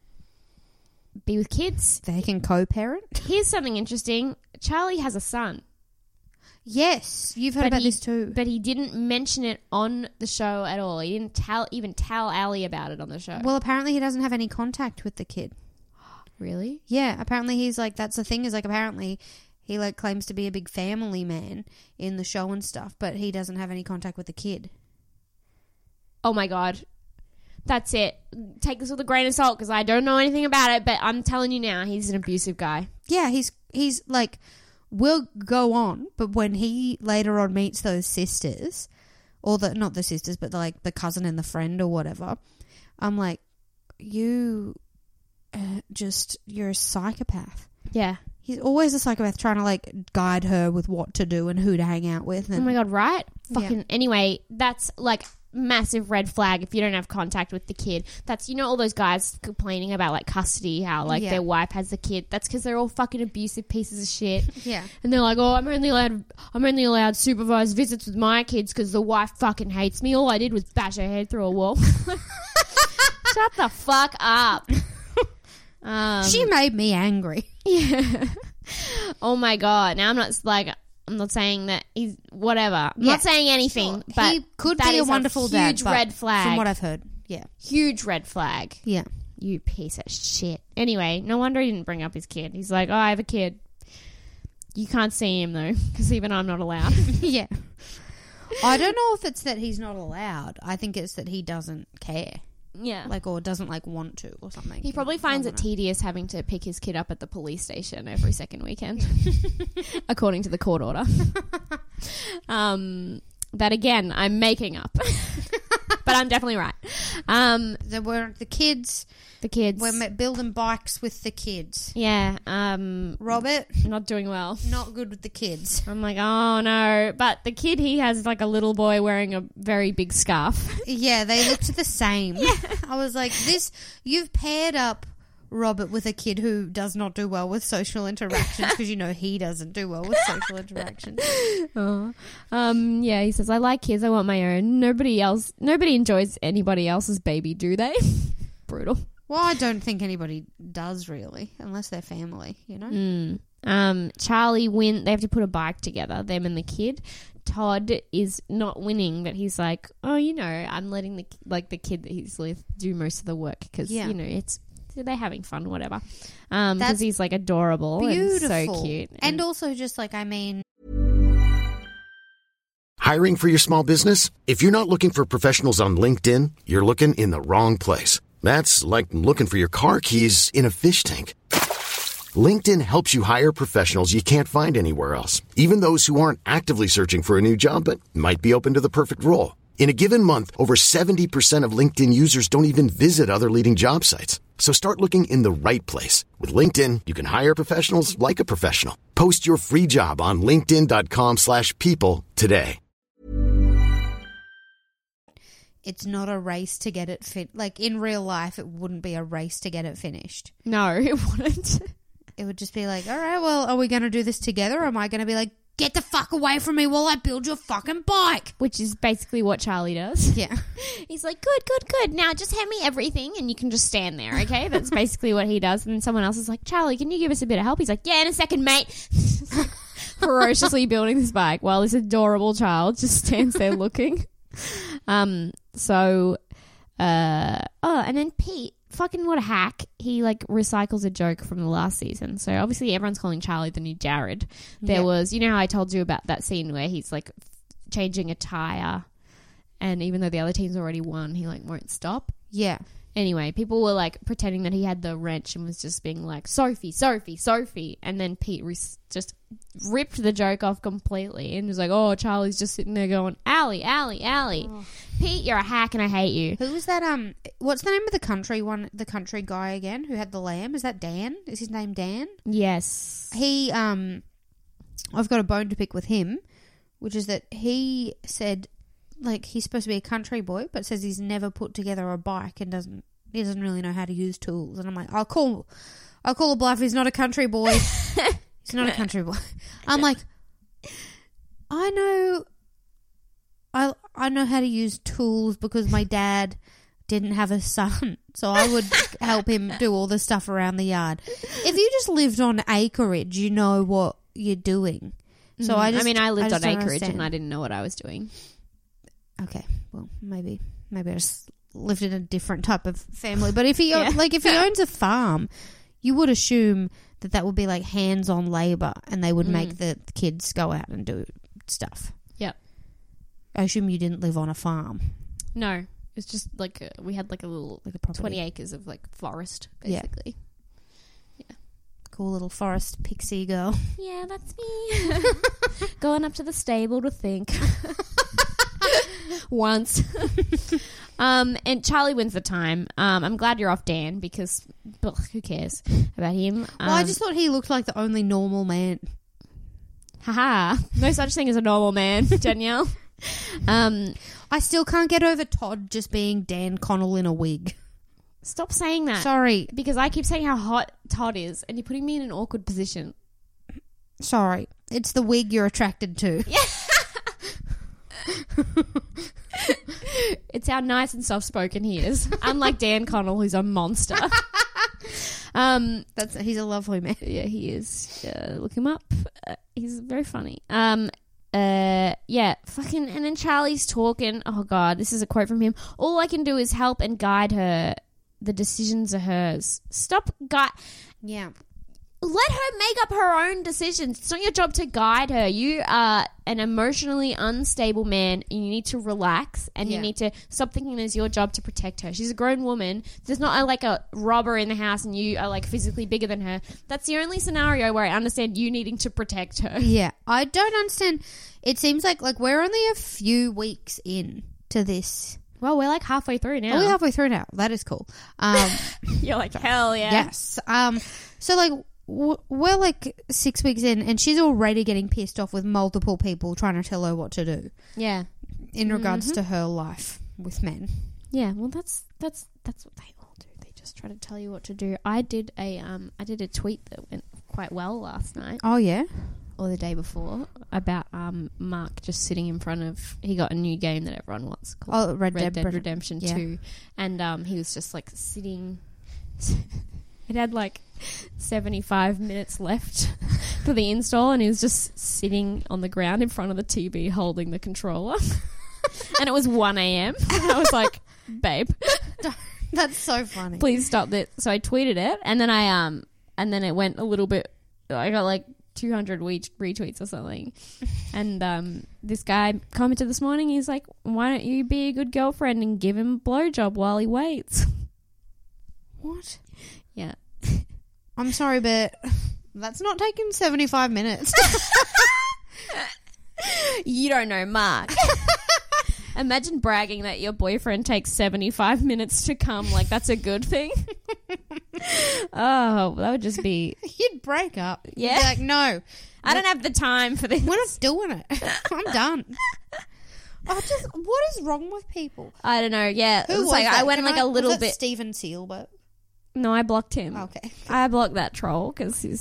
be with kids. They can co-parent. Here's something interesting. Charlie has a son. Yes, you've heard But about he- this too. But he didn't mention it on the show at all. He didn't tell even tell Ali about it on the show. Well, apparently he doesn't have any contact with the kid. Really? Yeah, apparently he's like, that's the thing is like apparently he like claims to be a big family man in the show and stuff, but he doesn't have any contact with the kid. Oh my God. That's it. Take this with a grain of salt because I don't know anything about it, but I'm telling you now, he's an abusive guy. Yeah, he's he's like, will go on, but when he later on meets those sisters, or the not the sisters, but the, like the cousin and the friend or whatever, I'm like, you uh, just you're a psychopath. Yeah. He's always a psychopath trying to like guide her with what to do and who to hang out with. And Oh my God, right? Fucking Yeah. Anyway, that's like massive red flag if you don't have contact with the kid. That's, you know, all those guys complaining about like custody, how like Yeah. their wife has the kid. That's because they're all fucking abusive pieces of shit. Yeah. And they're like, oh, I'm only allowed, I'm only allowed supervised visits with my kids because the wife fucking hates me. All I did was bash her head through a wall. Shut the fuck up. Um, She made me angry. Yeah. Oh my God. Now I'm not like I'm not saying that he's whatever. I'm Yeah. not saying anything. Sure. But he could that be a is wonderful dad. huge but red flag. from what I've heard. Yeah. Huge red flag. Yeah. You piece of shit. Anyway, no wonder he didn't bring up his kid. He's like, oh, I have a kid. You can't see him though, because even I'm not allowed. Yeah. I don't know if it's that he's not allowed. I think it's that he doesn't care. Yeah. Like, or doesn't, like, want to or something. He probably finds I it don't know. tedious having to pick his kid up at the police station every second weekend, according to the court order. um, that, again, I'm making up. But I'm definitely right. Um, There were the kids. the kids. We're ma- building bikes with the kids. Yeah. Um, Robert, not doing well. not good with the kids. I'm like, oh, no. But the kid, he has, like, a little boy wearing a very big scarf. Yeah, they looked the same. Yeah. I was like, this, you've paired up Robert with a kid who does not do well with social interactions because you know he doesn't do well with social interactions. Oh. Um, yeah, he says, I like kids. I want my own. Nobody else, nobody enjoys anybody else's baby, do they? Brutal. Well, I don't think anybody does really, unless they're family, you know? Mm. Um, Charlie win. They have to put a bike together, them and the kid. Todd is not winning, but he's like, oh, you know, I'm letting the like the kid that he's with do most of the work because Yeah. you know it's they're having fun, whatever. Um, because That's he's like adorable Beautiful. and so cute, And also just like, I mean, Hiring for your small business? If you're not looking for professionals on LinkedIn, you're looking in the wrong place. That's like looking for your car keys in a fish tank. LinkedIn helps you hire professionals you can't find anywhere else, even those who aren't actively searching for a new job but might be open to the perfect role. In a given month, over seventy percent of LinkedIn users don't even visit other leading job sites. So start looking in the right place. With LinkedIn, you can hire professionals like a professional. Post your free job on linkedin.com slash people today. it's not a race to get it fit. Like in real life, it wouldn't be a race to get it finished. No, it wouldn't. It would just be like, all right, well, are we going to do this together? Or am I going to be like, get the fuck away from me while I build your fucking bike. Which is basically what Charlie does. Yeah. He's like, good, good, good. Now just hand me everything and you can just stand there, okay? That's basically what he does. And then someone else is like, Charlie, can you give us a bit of help? He's like, yeah, in a second, mate. Ferociously building this bike while this adorable child just stands there looking. Um. So, uh, oh, and then Pete, fucking what a hack. He, like, recycles a joke from the last season. So, obviously, everyone's calling Charlie the new Jared. There Yep. was, you know how I told you about that scene where he's, like, changing a tyre, and even though the other team's already won, he, like, won't stop? Yeah. Anyway, people were, like, pretending that he had the wrench and was just being like, Sophie, Sophie, Sophie. And then Pete re- just ripped the joke off completely and was like, oh, Charlie's just sitting there going, Allie, Allie, Allie. Oh. Pete, you're a hack and I hate you. Who was that? Um, what's the name of the country one? The country guy again who had the lamb? Is that Dan? Is his name Dan? Yes. He, um, I've got a bone to pick with him, which is that he said, like, he's supposed to be a country boy, but says he's never put together a bike and doesn't, he doesn't really know how to use tools. And I'm like, I'll call, I'll call a bluff. He's not a country boy. He's not a country boy. I'm like, I know, I I know how to use tools because my dad didn't have a son, so I would help him do all the stuff around the yard. If you just lived on acreage, you know what you're doing. So Mm, I just, I mean, I lived I on just don't acreage understand. and I didn't know what I was doing. Okay, well, maybe maybe I just lived in a different type of family. But if he Yeah. like if he owns a farm, you would assume that that would be like hands-on labor, and they would Mm. make the kids go out and do stuff. Yep. I assume you didn't live on a farm. No, it's just like a, we had like a little Like a property. twenty acres of like forest, Yeah. basically. Cool little forest pixie girl. Yeah, that's me. Going up to the stable to think. Once. um, and Charlie wins the time. Um, I'm glad you're off Dan because ugh, who cares about him? Um, Well, I just thought he looked like the only normal man. haha, no such thing as a normal man, Danielle. um, I still can't get over Todd just being Dan Connell in a wig. stop saying that. Sorry. Because I keep saying how hot Todd is, and you're putting me in an awkward position. Sorry. It's the wig you're attracted to. It's how nice and soft-spoken he is. Unlike Dan Connell, who's a monster. um, That's he's a lovely man. yeah, he is. Uh, look him up. Uh, he's very funny. Um, uh, yeah, fucking. And then Charlie's talking. Oh God, this is a quote from him. All I can do is help and guide her. The decisions are hers. Stop, guide. Yeah. Let her make up her own decisions. It's not your job to guide her. You are an emotionally unstable man and you need to relax and Yeah. you need to stop thinking it's your job to protect her. She's a grown woman. There's not a, like a robber in the house and you are like physically bigger than her. That's the only scenario where I understand you needing to protect her. Yeah. I don't understand. It seems like like we're only a few weeks in to this. Well, we're like halfway through now. Oh, we're halfway through now. That is cool. Um, You're like, hell yeah. yes. Um, so like w- we're like six weeks in, and she's already getting pissed off with multiple people trying to tell her what to do Yeah. in regards Mm-hmm. to her life with men. Yeah, well, that's that's that's what they all do. They just try to tell you what to do. I did a um I did a tweet that went quite well last night Oh yeah. or the day before about um Mark just sitting in front of. He got a new game that everyone wants called Oh, Red, Red Dead, Dead Red- Redemption yeah. Two, and um he was just like sitting. It had like seventy-five minutes left for the install, and he was just sitting on the ground in front of the T V holding the controller. And it was one a.m. And I was like, babe, That's so funny. please stop this. So I tweeted it, and then I um and then it went a little bit. I got like two hundred we- retweets or something, and um this guy commented this morning. He's like, "Why don't you be a good girlfriend and give him a blowjob while he waits?" What? Yeah, I'm sorry, but that's not taking seventy-five minutes. you don't know Mark. Imagine bragging that your boyfriend takes seventy-five minutes to come. Like that's a good thing. Oh, that would just be. You'd break up. You'd Yeah. be like, no, I don't have the time for this. we're not doing it. I'm done. I just, what is wrong with people? I don't know. Yeah, Who it was was like that? I went Can like I- a little was that bit. Steven Sealberg. No, I blocked him. Okay. I blocked that troll because he's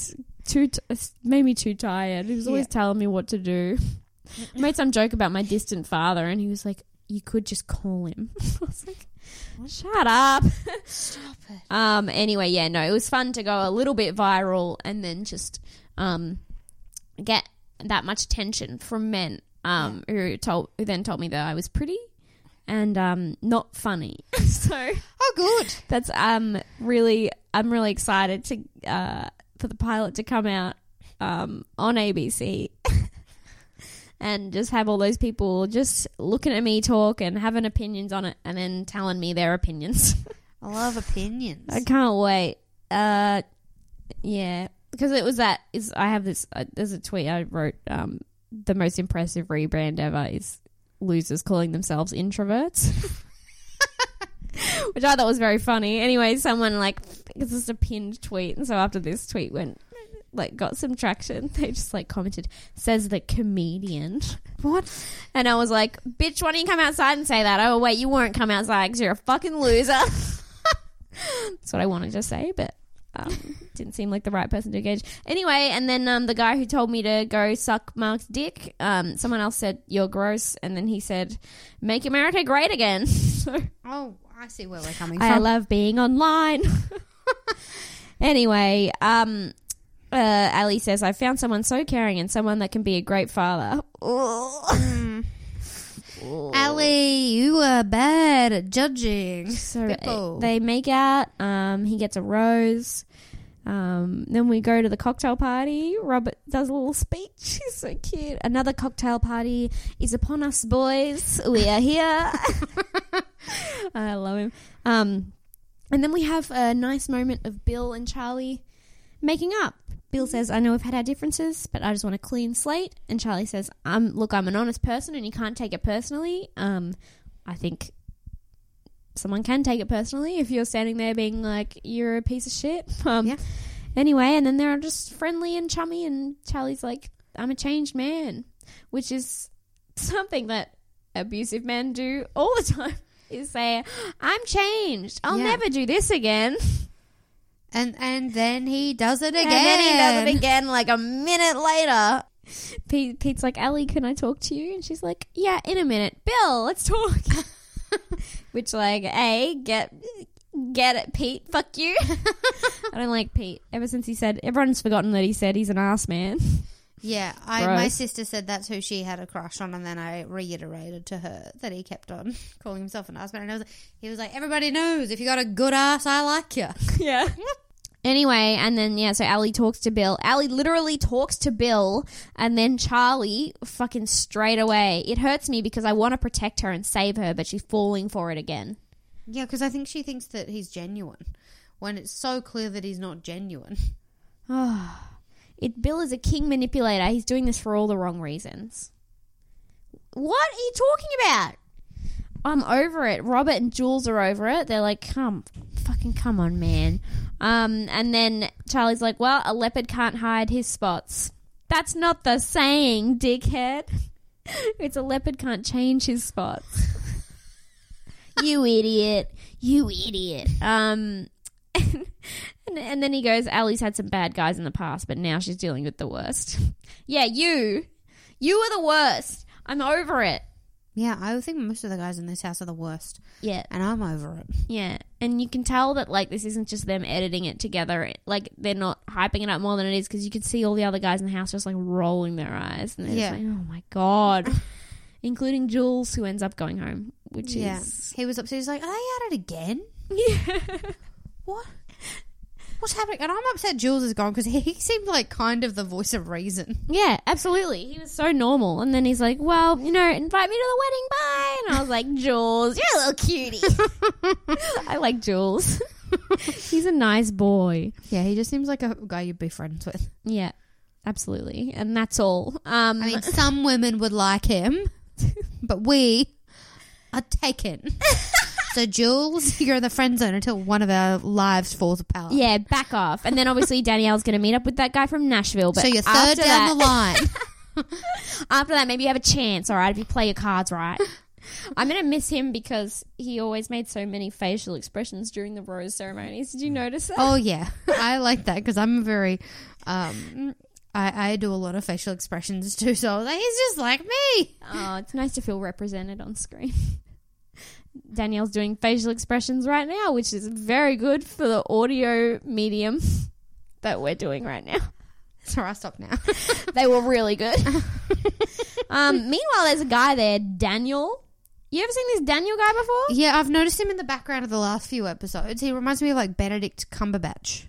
too t- it made me too tired. He was always Yeah. telling me what to do. I made some joke about my distant father, and he was like, "You could just call him." I was like, "Shut up." Stop it. Um. Anyway, yeah, no, it was fun to go a little bit viral and then just um get that much attention from men um who told who then told me that I was pretty and um not funny. So Oh, good. that's um really I'm really excited to uh for the pilot to come out um on A B C. And just have all those people just looking at me talk and having opinions on it and then telling me their opinions. I love opinions. I can't wait. Uh, yeah, because it was that. Is I have this. Uh, there's a tweet I wrote. Um, the most impressive rebrand ever is losers calling themselves introverts, which I thought was very funny. Anyway, someone like it's just a pinned tweet, and so after this tweet went like got some traction, they just like commented, "Says the comedian." What? And I was like, "Bitch, why don't you come outside and say that?" Oh wait, you won't come outside because you're a fucking loser. That's what I wanted to say, but um, didn't seem like the right person to engage. Anyway, and then um, the guy who told me to go suck Mark's dick, um, someone else said, "You're gross," and then he said, "Make America great again." So Oh, I see where we're coming I from. love being online. Anyway, um, uh, Ali says, "I found someone so caring and someone that can be a great father." Mm. Ali, you are bad at judging. So people. uh, they make out. Um, he gets a rose. Um, then we go to the cocktail party. Robert does a little speech. He's so cute. Another cocktail party is upon us, boys. We are here. I love him. Um, and then we have a nice moment of Bill and Charlie making up. Bill says, "I know we've had our differences, but I just want a clean slate." And Charlie says, "Um, look, I'm an honest person and you can't take it personally." Um, I think someone can take it personally if you're standing there being like, "You're a piece of shit." Um, Yeah. Anyway, and then they're just friendly and chummy, and Charlie's like, "I'm a changed man," which is something that abusive men do all the time, is say, "I'm changed. I'll Yeah. never do this again." And and then he does it again. And then he does it again like a minute later. Pete, Pete's like, "Ali, can I talk to you?" And she's like, "Yeah, in a minute. Bill, let's talk." Which, like, A, get get it, Pete. Fuck you. I don't like Pete. Ever since he said, everyone's forgotten that he said he's an ass man. Yeah, I, Gross. my sister said that's who she had a crush on, and then I reiterated to her that he kept on calling himself an ass man. And I was, he was like, "Everybody knows if you got a good ass, I like you." Yeah. Anyway, and then, yeah, so Ali talks to Bill. Ali literally talks to Bill, and then Charlie fucking straight away. It hurts me because I want to protect her and save her, but she's falling for it again. Yeah, because I think she thinks that he's genuine, when it's so clear that he's not genuine. Oh, it, Bill is a king manipulator. He's doing this for all the wrong reasons. What are you talking about? I'm over it. Robert and Jules are over it. They're like, come, fucking come on, man. Um, and then Charlie's like, "Well, a leopard can't hide his spots." That's not the saying, dickhead. It's a leopard can't change his spots. You idiot. You idiot. Um, and, and then he goes, "Ali's had some bad guys in the past, but now she's dealing with the worst." Yeah, you. You are the worst. I'm over it. Yeah, I think most of the guys in this house are the worst, Yeah. and I'm over it. Yeah. And you can tell that, like, this isn't just them editing it together. Like, they're not hyping it up more than it is, because you can see all the other guys in the house just, like, rolling their eyes. And they're Yeah. just like, oh, my God. Including Jules, who ends up going home, which Yeah, is... he was upset. He's like, "Are they at it again? Yeah. What? What's happening?" And I'm upset Jules is gone, because he seemed like kind of the voice of reason. Yeah, absolutely. He was so normal. And then he's like, "Well, you know, invite me to the wedding, bye." And I was like, "Jules, you're a little cutie." I like Jules. He's a nice boy. Yeah, he just seems like a guy you'd be friends with. Yeah, absolutely. And that's all. Um, I mean, some women would like him, but we are taken. So, Jules, you're in the friend zone until one of our lives falls apart. yeah, back off. And then obviously Danielle's going to meet up with that guy from Nashville. But So you're third after down that, the line. After that, maybe you have a chance, all right, if you play your cards right. I'm going to miss him because he always made so many facial expressions during the rose ceremonies. Did you notice that? Oh, yeah. I like that because I'm very... Um, I, I do a lot of facial expressions too, so I was like, he's just like me. Oh, it's nice to feel represented on screen. Danielle's doing facial expressions right now, which is very good for the audio medium that we're doing right now. Sorry, I'll stop now. They were really good. um, meanwhile, there's a guy there, Daniel. You ever seen this Daniel guy before? Yeah, I've noticed him in the background of the last few episodes. He reminds me of like Benedict Cumberbatch.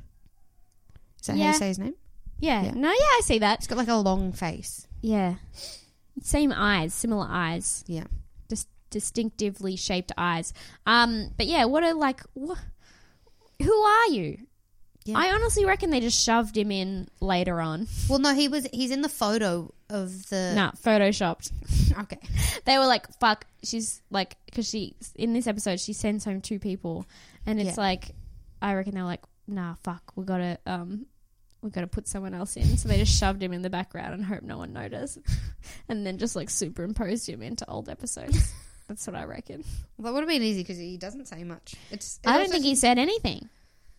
Is that Yeah. how you say his name? Yeah. Yeah. No, yeah, I see that. He's got like a long face. Yeah. Same eyes, similar eyes. Yeah. Just distinctively shaped eyes. Um, but yeah, what a like, wh- who are you? Yeah. I honestly reckon they just shoved him in later on. Well, no, he was. He's in the photo of the. Nah, photoshopped. Okay. They were like, fuck, she's like, because she, in this episode, she sends home two people. And it's Yeah. like, I reckon they're like, nah, fuck, we gotta, um, we gotta put someone else in. So they just shoved him in the background and hope no one noticed. And then just like superimposed him into old episodes. That's what I reckon. Well, that would have been easy because he doesn't say much. It's. it I don't also- think he said anything.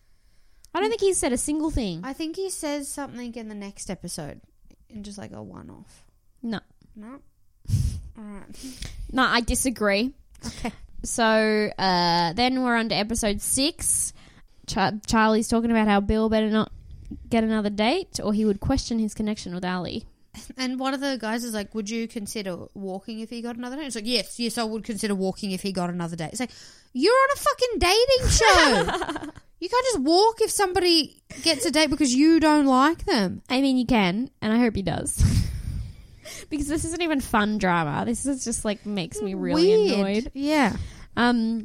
I don't think he said a single thing. I think he says something in the next episode, in just like a one-off. No. No. All right. No, I disagree. Okay. So uh, then we're on to episode six. Char- Charlie's talking about how Bill better not get another date or he would question his connection with Ali. And one of the guys is like, would you consider walking if he got another date? It's like, yes, yes, I would consider walking if he got another date. It's like, you're on a fucking dating show. You can't just walk if somebody gets a date because you don't like them. I mean, you can, and I hope he does. Because this isn't even fun drama. This is just like makes me really Weird. annoyed. Yeah. Um,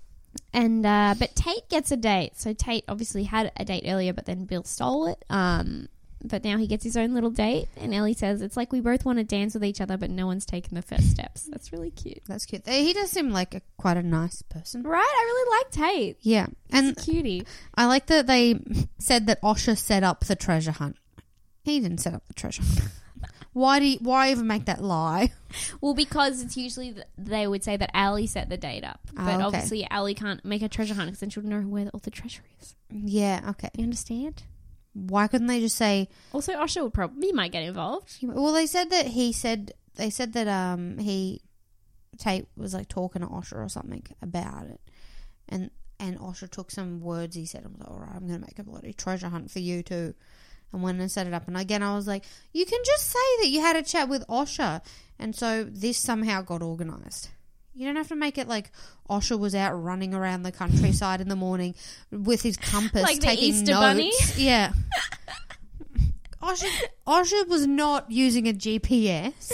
and uh, but Tate gets a date. So Tate obviously had a date earlier, but then Bill stole it. Um, but now he gets his own little date, and Ellie says it's like we both want to dance with each other, but no one's taken the first steps. That's really cute, That's cute. He does seem like a, quite a nice person. right? I really like Tate. Yeah. And Cutie. I like that they said that Osher set up the treasure hunt. He didn't set up the treasure hunt. Why do you, why even make that lie? Well, because it's usually th- they would say that Ali set the date up, Oh, but okay. obviously Ali can't make a treasure hunt because then she'll know where all the treasure is. Yeah, okay. You understand? Why couldn't they just say... Also, Osher would probably might get involved. Well, they said that he said... They said that um he... Tate was like talking to Osher or something about it. And and Osher took some words he said and was like, all right, I'm going to make a bloody treasure hunt for you too. And went and set it up. And again, I was like, you can just say that you had a chat with Osher. And so this somehow got organised. You don't have to make it like Osher was out running around the countryside in the morning with his compass Like the taking Easter notes. Bunny? Yeah. Osher, Osher was not using a G P S.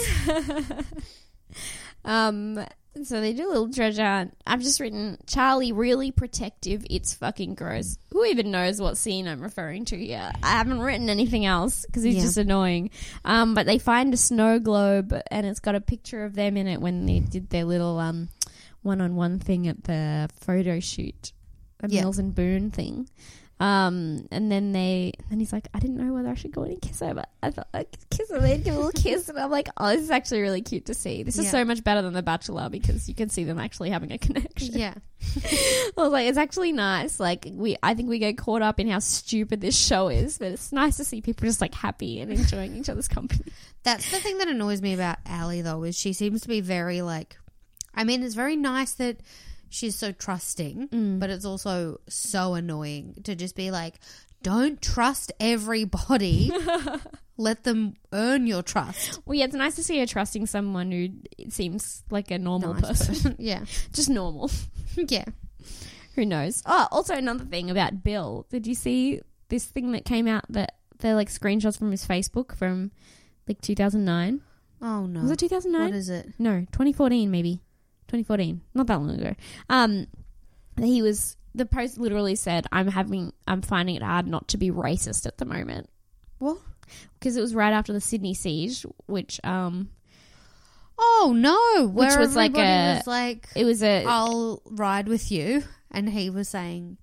Um, so they do a little treasure hunt. I've just written Charlie really protective. It's fucking gross. Who even knows what scene I'm referring to here? I haven't written anything else because he's Yeah. just annoying. Um, but they find a snow globe and it's got a picture of them in it when they did their little um one-on-one thing at the photo shoot, the Yeah. Mills and Boone thing. Um, and then they, and then he's like, I didn't know whether I should go in and kiss her, but I thought I could kiss her. They'd give a little kiss, and I'm like, oh, this is actually really cute to see. This is Yeah. so much better than The Bachelor because you can see them actually having a connection. Yeah. I was like, it's actually nice. Like we, I think we get caught up in how stupid this show is, but it's nice to see people just like happy and enjoying each other's company. That's the thing that annoys me about Allie, though, is she seems to be very, like... I mean, it's very nice that she's so trusting, Mm. but it's also so annoying to just be like, don't trust everybody. Let them earn your trust. Well, yeah, it's nice to see her trusting someone who it seems like a normal Nice person, person. Yeah. just normal. Yeah. Who knows? Oh, also another thing about Bill. Did you see this thing that came out that they're like screenshots from his Facebook from like two thousand nine? Oh, no. Was it two thousand nine? What is it? No, twenty fourteen maybe. twenty fourteen. Not that long ago. Um, he was, the post literally said, I'm having, I'm finding it hard not to be racist at the moment. What? Because it was right after the Sydney siege, which, um, Oh, no. Where Which was like everybody a- was like, it was a, I'll ride with you. And he was saying,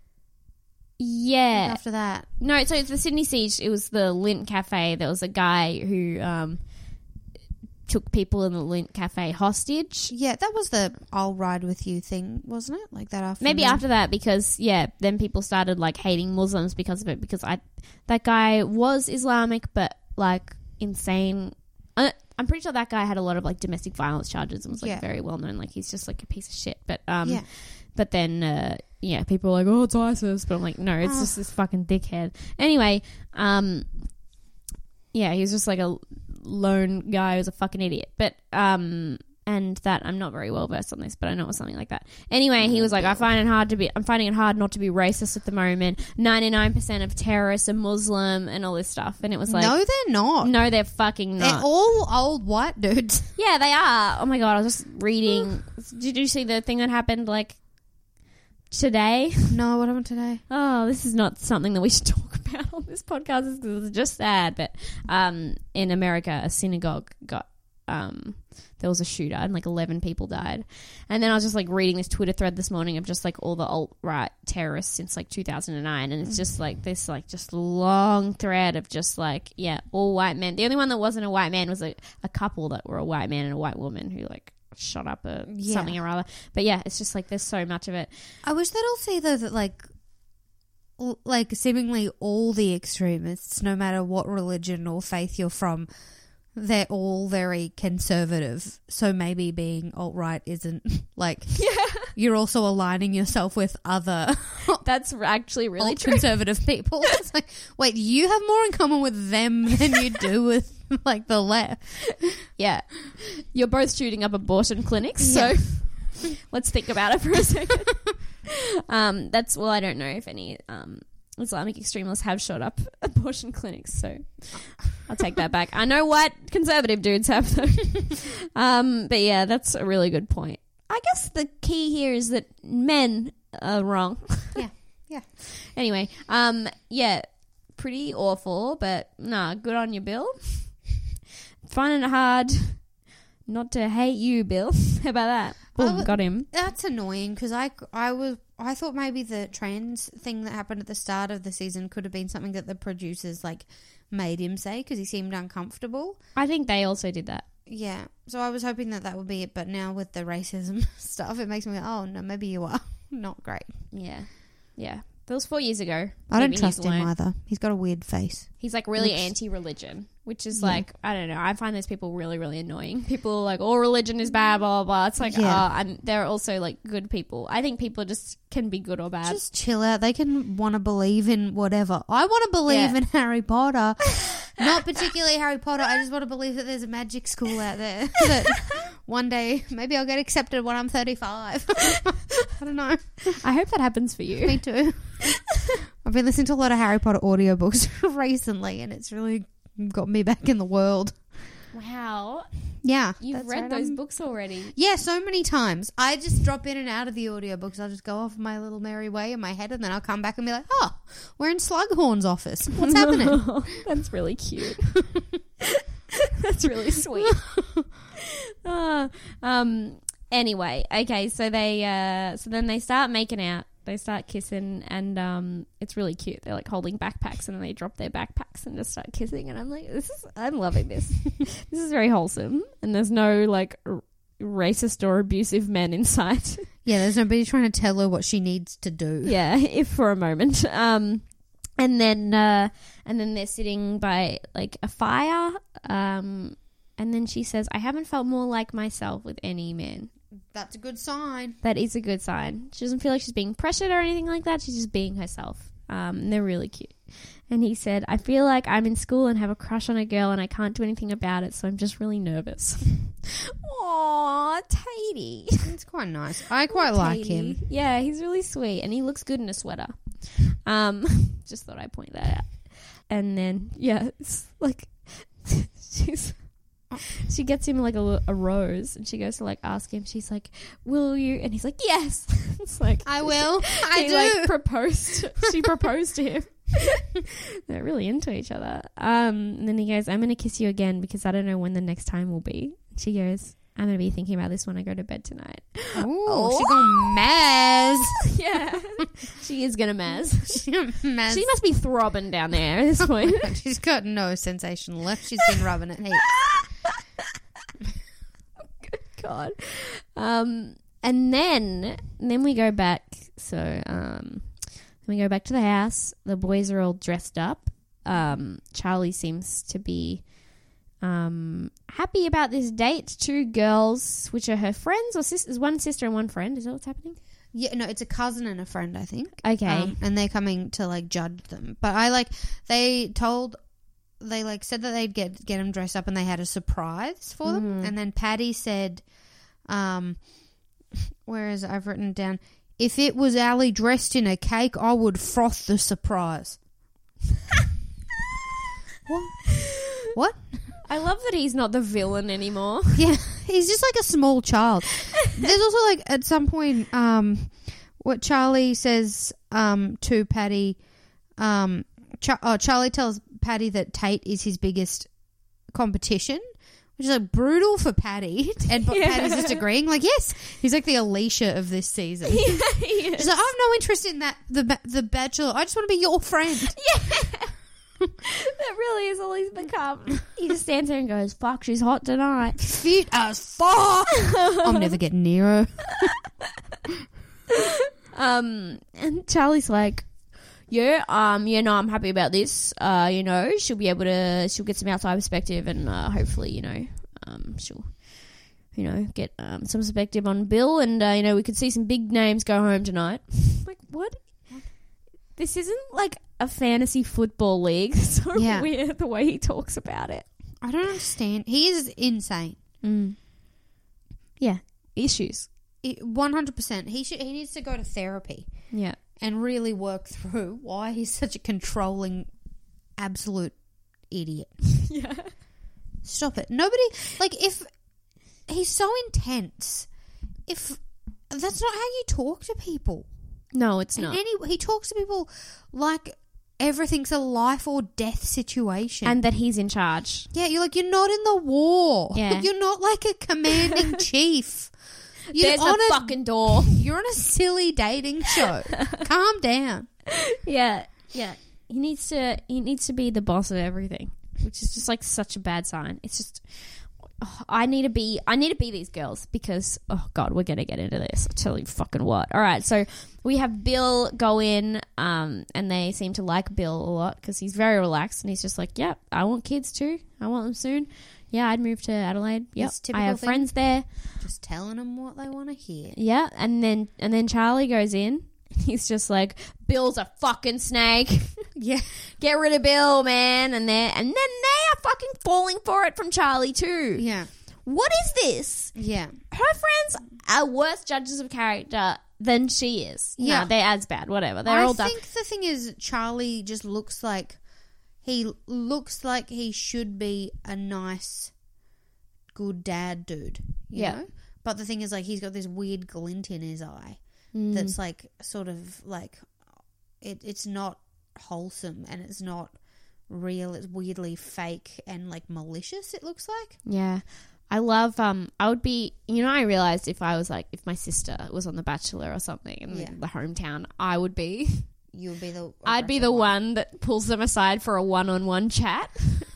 yeah. after that. No, so it's the Sydney siege. It was the Lint Cafe. There was a guy who um, took people in the Lint Cafe hostage. Yeah, that was the I'll ride with you thing, wasn't it? Like that after Maybe after that, because yeah, then people started like hating Muslims because of it. Because I, that guy was Islamic, but like insane. Uh, I'm pretty sure that guy had a lot of like domestic violence charges and was like Yeah. very well known. Like he's just like a piece of shit. But um, Yeah. but then uh, yeah, people are like, oh, it's ISIS. But I'm like, no, it's Oh. just this fucking dickhead. Anyway, um, yeah, he was just like a lone guy who was a fucking idiot. But um, and that I'm not very well versed on this, but I know it was something like that. Anyway, he was like, I find it hard to be. I'm finding it hard not to be racist at the moment. ninety-nine percent of terrorists are Muslim and all this stuff. And it was like, no, they're not. no, they're fucking not. They're all old white dudes. Yeah, they are. Oh my god, I was just reading. Did you see the thing that happened like today? No, what happened today? Oh, this is not something that we should talk about on this podcast because it's just sad. But um, in America, a synagogue got um, there was a shooter and like eleven people died. And then I was just like reading this Twitter thread this morning of just like all the alt-right terrorists since like two thousand nine, and it's just like this like just long thread of just like, yeah, all white men. The only one that wasn't a white man was a, a couple that were a white man and a white woman who like shot up a Yeah. something or other. But yeah, it's just like there's so much of it. I wish they'd all say though that like, l- like seemingly all the extremists, no matter what religion or faith you're from, they're all very conservative. So maybe being alt-right isn't like you're also aligning yourself with other That's actually really true. conservative people. It's like, wait, you have more in common with them than you do with like the left. Yeah. You're both shooting up abortion clinics, so let's think about it for a second. um, that's, well, I don't know if any um, Islamic extremists have shot up abortion clinics, so I'll take that back. I know what conservative dudes have, though. um, but yeah, that's a really good point. I guess the key here is that men are wrong. Yeah, yeah. Anyway, um, yeah, pretty awful, but nah, good on you, Bill. Finding it hard not to hate you, Bill. How about that? Boom, w- got him. That's annoying because I, I was I thought maybe the trans thing that happened at the start of the season could have been something that the producers like made him say because he seemed uncomfortable. I think they also did that. Yeah, so I was hoping that that would be it, but now with the racism stuff, it makes me go, oh no, maybe you are not great. Yeah, yeah. That was four years ago. I don't Maybe trust he's him learned. either. He's got a weird face. He's like really Looks- anti-religion, which is Yeah. like, I don't know. I find those people really, really annoying. People are like, all religion is bad, blah, blah, blah. It's like, Yeah. uh, and they're also like good people. I think people just can be good or bad. Just chill out. They can want to believe in whatever. I want to believe Yeah. in Harry Potter. Not particularly Harry Potter. I just want to believe that there's a magic school out there. That one day, maybe I'll get accepted when I'm thirty-five. I don't know. I hope that happens for you. Me too. I've been listening to a lot of Harry Potter audiobooks recently, and it's really got me back in the world. Wow. Yeah. You've that's read right. those I'm- books already. Yeah, so many times. I just drop in and out of the audiobooks. I'll just go off my little merry way in my head, and then I'll come back and be like, oh, we're in Slughorn's office. What's happening? That's really cute. That's really sweet. Uh, um. Anyway, okay. So they. Uh. So then they start making out. They start kissing, and um. It's really cute. They're like holding backpacks, and then they drop their backpacks and just start kissing. And I'm like, this is. I'm loving this. This is very wholesome, and there's no like r- racist or abusive men in sight. Yeah, there's nobody trying to tell her what she needs to do. Yeah, if for a moment. Um, and then uh, and then they're sitting by like a fire. Um, and then she says, "I haven't felt more like myself with any man." That's a good sign. That is a good sign. She doesn't feel like she's being pressured or anything like that. She's just being herself. Um, and they're really cute. And he said, "I feel like I'm in school and have a crush on a girl and I can't do anything about it, so I'm just really nervous." Aww, Tatey. It's quite nice. I quite like him. Yeah, he's really sweet, and he looks good in a sweater. Um, just thought I'd point that out. And then, yeah, it's like she's she gets him like a, a rose, and she goes to like ask him. She's like, "Will you?" And he's like, "Yes." It's like I will. I he do. like proposed. She proposed to him. They're really into each other. Um, and then he goes, "I'm going to kiss you again because I don't know when the next time will be." She goes, "I'm going to be thinking about this when I go to bed tonight." Ooh, she gone maz. Yeah. She is going to maz. She gone maz. She must be throbbing down there at this point. She's got no sensation left. She's been rubbing it heaps. God. Um, and then, and then we go back. So, um, then we go back to the house. The boys are all dressed up. Um, Charlie seems to be um happy about this date. Two girls, which are her friends or sisters. One sister and one friend. Is that what's happening? Yeah, no, it's a cousin and a friend, I think. Okay. Um, and they're coming to, like, judge them. But I, like, they told, they, like, said that they'd get get them dressed up and they had a surprise for them. And then Patty said, um, where is it? I've written it down, if it was Ali dressed in a cake, I would froth the surprise. What? What? I love that he's not the villain anymore. Yeah, he's just like a small child. There's also, like, at some point, um, what Charlie says um, to Patty, um, Char- oh, Charlie tells Patty that Tate is his biggest competition, which is, like, brutal for Patty. And but Yeah. Patty's just agreeing, like, yes, he's like the Alicia of this season. Yeah, She's like, I have no interest in that, the, ba- the Bachelor. I just want to be your friend. Yeah. That really is all he's become. He just stands there and goes, fuck, she's hot tonight. Fit as fuck. I'm never getting near her. Um, and Charlie's like, yeah, um, yeah, no, I'm happy about this. Uh, you know, she'll be able to, she'll get some outside perspective and uh, hopefully, you know, um, she'll, you know, get um, some perspective on Bill and, uh, you know, we could see some big names go home tonight. Like, what? This isn't like a fantasy football league. It's so Yeah. weird the way he talks about it. I don't understand. He is insane. Mm. Yeah, issues. It, one hundred percent. He should. He needs to go to therapy Yeah. and really work through why he's such a controlling, absolute idiot. Yeah. Stop it. Nobody, like, if he's so intense, if that's not how you talk to people. No, it's And not. any, he talks to people like everything's a life or death situation. And that he's in charge. yeah, you're like, you're not in the war. Yeah. You're not like a commanding chief. You're There's on a fucking door. You're on a silly dating show. Calm down. Yeah, yeah. He needs to. He needs to be the boss of everything, which is just like such a bad sign. It's just. Oh, I need to be. I need to be these girls because. Oh God, we're gonna get into this. I'll tell you fucking what. All right, so we have Bill go in, um, and they seem to like Bill a lot because he's very relaxed and he's just like, "Yep, I want kids too. I want them soon. Yeah, I'd move to Adelaide. Yep, It's typical I have thing. friends there. Just telling them what they want to hear. Yeah, and then and then Charlie goes in. He's just like, Bill's a fucking snake. Yeah. Get rid of Bill, man. And they and then they are fucking falling for it from Charlie too. Yeah. What is this? Yeah. Her friends are worse judges of character than she is. Yeah. No, they're as bad. Whatever. They're I all done. think the thing is, Charlie just looks like he looks like he should be a nice, good dad dude. You Yeah. know? But the thing is, like, he's got this weird glint in his eye Mm. that's like sort of like it. It's not wholesome and it's not real. It's weirdly fake and like malicious. It looks like. Yeah. I love, um, I would be, you know, I realised if I was like, if my sister was on The Bachelor or something in Yeah. the hometown, I would be, You would be the. I'd be the one that pulls them aside for a one-on-one chat.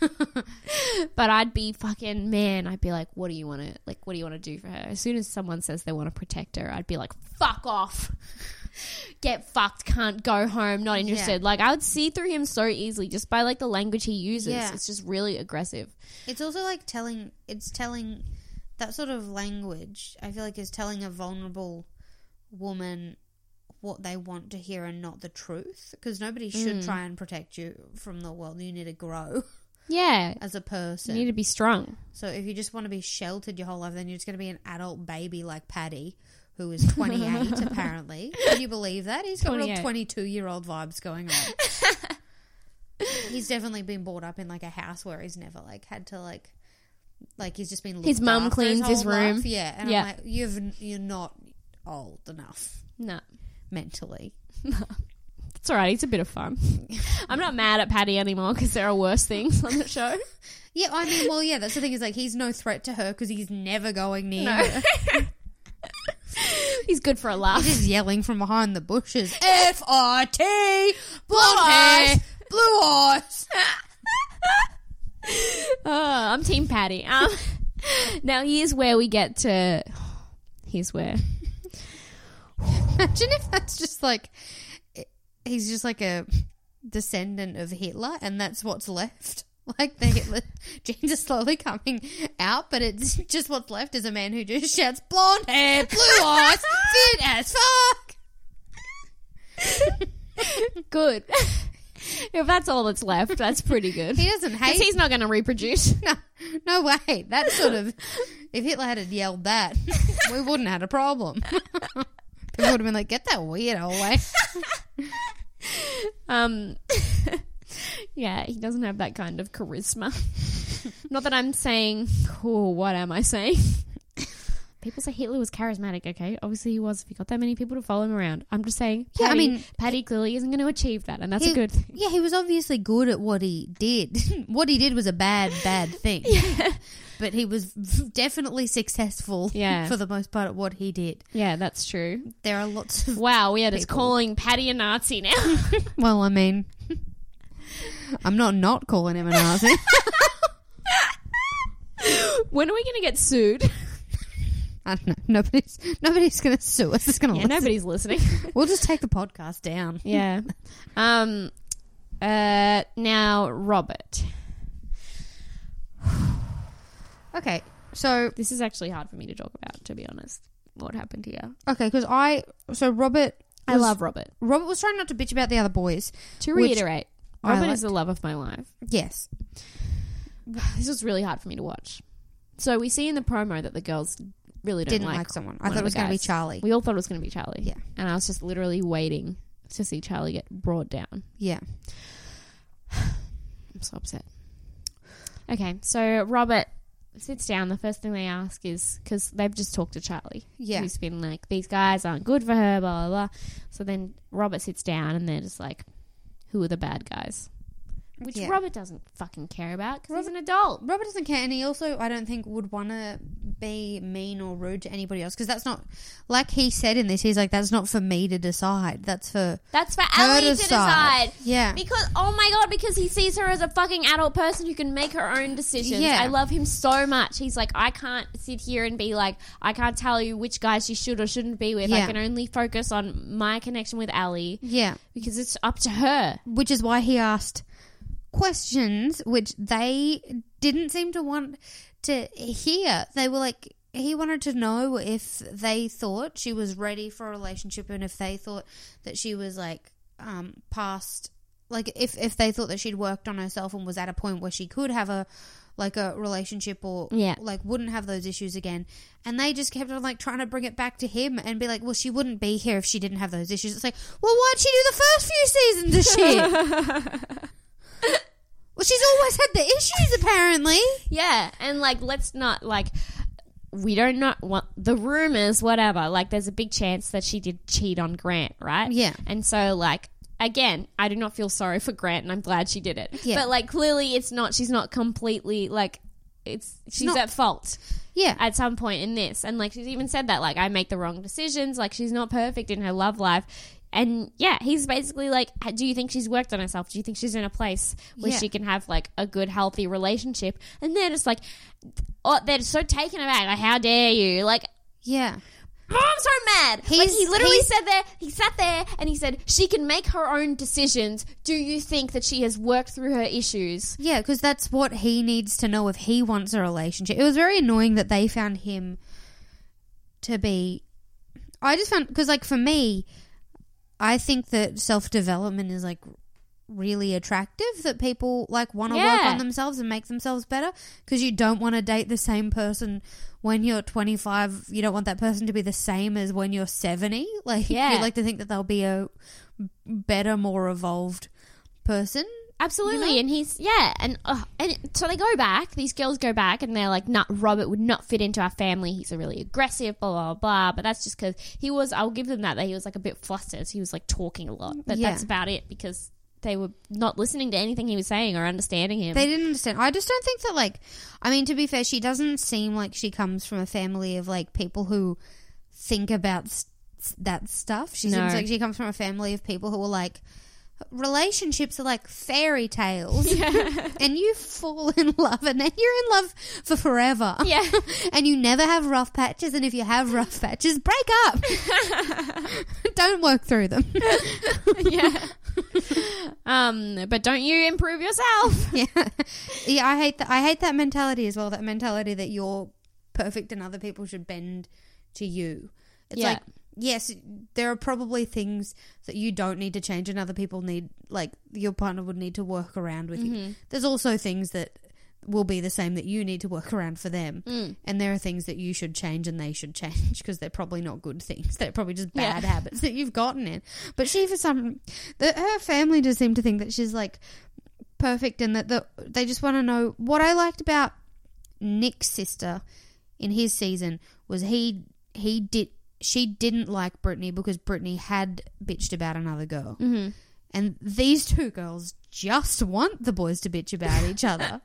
But I'd be fucking, man, I'd be like, what do you want to, like, what do you want to do for her? As soon as someone says they want to protect her, I'd be like, fuck off. Get fucked, can't go home, not interested. Yeah. Like, I would see through him so easily just by, like, the language he uses. Yeah. It's just really aggressive. It's also like telling. It's telling that sort of language. I feel like is telling a vulnerable woman what they want to hear and not the truth. Because nobody should Mm. try and protect you from the world. You need to grow Yeah. as a person. You need to be strong. So if you just want to be sheltered your whole life, then you're just going to be an adult baby like Paddy, who is twenty-eight apparently. Can you believe that? He's got real twenty-eight. twenty-two-year-old vibes going on. He's definitely been brought up in like a house where he's never like had to like, like he's just been looked His mum after cleans his whole life. room. Yeah, and Yeah. I'm like, you've you're not old enough No. mentally. It's all right. It's a bit of fun. I'm not mad at Patty anymore because there are worse things on the show. Yeah, I mean, well, yeah, that's the thing is like he's no threat to her because he's never going near No. her. He's good for a laugh. He's just yelling from behind the bushes. F I T blonde hair, blue eyes. Oh, I'm Team Patty. Um, Now, here's where we get to... Here's where... Imagine if that's just like... He's just like a descendant of Hitler and that's what's left. Like the Hitler genes are slowly coming out, but it's just what's left is a man who just shouts, blonde hair, blue eyes, fit as fuck. Good. If that's all that's left, that's pretty good. He doesn't hate... He's not going to reproduce. No, no way. That sort of... If Hitler had yelled that, we wouldn't have had a problem. People would have been like, get that weirdo away. Um... Yeah, he doesn't have that kind of charisma. Not that I'm saying, oh, what am I saying? People say Hitler was charismatic, okay? Obviously he was if he got that many people to follow him around. I'm just saying, Yeah, I Paddy, mean- Paddy clearly isn't going to achieve that, and that's He- a good thing. Yeah, he was obviously good at what he did. What he did was a bad, bad thing. Yeah. But he was definitely successful Yeah. for the most part at what he did. Yeah, that's true. There are lots of... Wow, we are just People. calling Paddy a Nazi now. Well, I mean... I'm not not calling him a Nazi. When are we going to get sued? I don't know. Nobody's, nobody's going to sue us. It's going to Yeah, nobody's listening. We'll just take the podcast down. Yeah. Um. Uh. Now, Robert. Okay, so... This is actually hard for me to talk about, to be honest. What happened here? Okay, because I... So Robert... I was- love Robert. Robert was trying not to bitch about the other boys. To which reiterate, I Robert liked. is the love of my life. Yes. This was really hard for me to watch. So we see in the promo that the girls really don't Didn't like, like someone. I one thought of it was the going to be guys. Charlie. We all thought it was going to be Charlie. Yeah. And I was just literally waiting to see Charlie get brought down. Yeah. I'm so upset. Okay, so Robert sits down. The first thing they ask is, because they've just talked to Charlie. Yeah. Who's been like, these guys aren't good for her, blah, blah, blah. So then Robert sits down and they're just like, who are the bad guys? Which Yeah. Robert doesn't fucking care about because he's an adult. Robert doesn't care, and he also, I don't think, would want to be mean or rude to anybody else, because that's not, like he said in this, he's like, that's not for me to decide. That's for That's for her Ellie to to decide. Yeah. Because, oh my God, because he sees her as a fucking adult person who can make her own decisions. Yeah. I love him so much. He's like, I can't sit here and be like, I can't tell you which guys she should or shouldn't be with. I Yeah. can only focus on my connection with Ellie Yeah. because it's up to her. Which is why he asked questions which they didn't seem to want to hear. They were like, he wanted to know if they thought she was ready for a relationship and if they thought that she was like um past, like if if they thought that she'd worked on herself and was at a point where she could have a like a relationship or Yeah. like wouldn't have those issues again. And they just kept on like trying to bring it back to him and be like, well, she wouldn't be here if she didn't have those issues. It's like, well, why'd she do the first few seasons of shit? Well, she's always had the issues, apparently. Yeah, and like, let's not like, we don't not want the rumors, whatever. Like, there's a big chance that she did cheat on Grant, right? Yeah. And so, like, again, I do not feel sorry for Grant, and I'm glad she did it. Yeah. But like, clearly, it's not. She's not completely like. It's she's not- at fault Yeah. at some point in this, and like she's even said that like I make the wrong decisions. Like she's not perfect in her love life. And yeah, he's basically like, do you think she's worked on herself? Do you think she's in a place where Yeah. she can have like a good, healthy relationship? And they're just like, oh, they're so taken aback. Like, how dare you? Like, Yeah. oh, I'm so mad. Like, He's- he literally he's- said there, he sat there and he said, she can make her own decisions. Do you think that she has worked through her issues? Yeah, because that's what he needs to know if he wants a relationship. It was very annoying that they found him to be... I just found... Because, like, for me, I think that self-development is, like, really attractive, that people, like, want to work Yeah. on themselves and make themselves better, because you don't want to date the same person when you're twenty-five. You don't want that person to be the same as when you're seventy. Like, Yeah. you like to think that they'll be a better, more evolved person. Absolutely. You know? And he's, yeah. And, uh, and so they go back, these girls go back and they're like, nah, Robert would not fit into our family. He's a really aggressive, blah, blah, blah. But that's just because he was, I'll give them that, that he was like a bit flustered. He was like talking a lot. But Yeah. that's about it, because they were not listening to anything he was saying or understanding him. They didn't understand. I just don't think that, like, I mean, to be fair, she doesn't seem like she comes from a family of, like, people who think about s- that stuff. She No. seems like she comes from a family of people who are, like, relationships are like fairy tales. Yeah. And you fall in love and then you're in love for forever. Yeah. And you never have rough patches, and if you have rough patches, break up. Don't work through them. Yeah. Um, but don't you improve yourself? Yeah. Yeah, I hate that I hate that mentality as well, that mentality that you're perfect and other people should bend to you. It's Yeah. like, yes, there are probably things that you don't need to change and other people need, like, your partner would need to work around with Mm-hmm. you. There's also things that will be the same that you need to work around for them. Mm. And there are things that you should change and they should change because they're probably not good things. They're probably just bad Yeah. habits that you've gotten in. But she, for some, the, her family just seem to think that she's, like, perfect and that the, they just want to know. What I liked about Nick's sister in his season was he he did she didn't like Brittany because Brittany had bitched about another girl. Mm-hmm. And these two girls just want the boys to bitch about each other.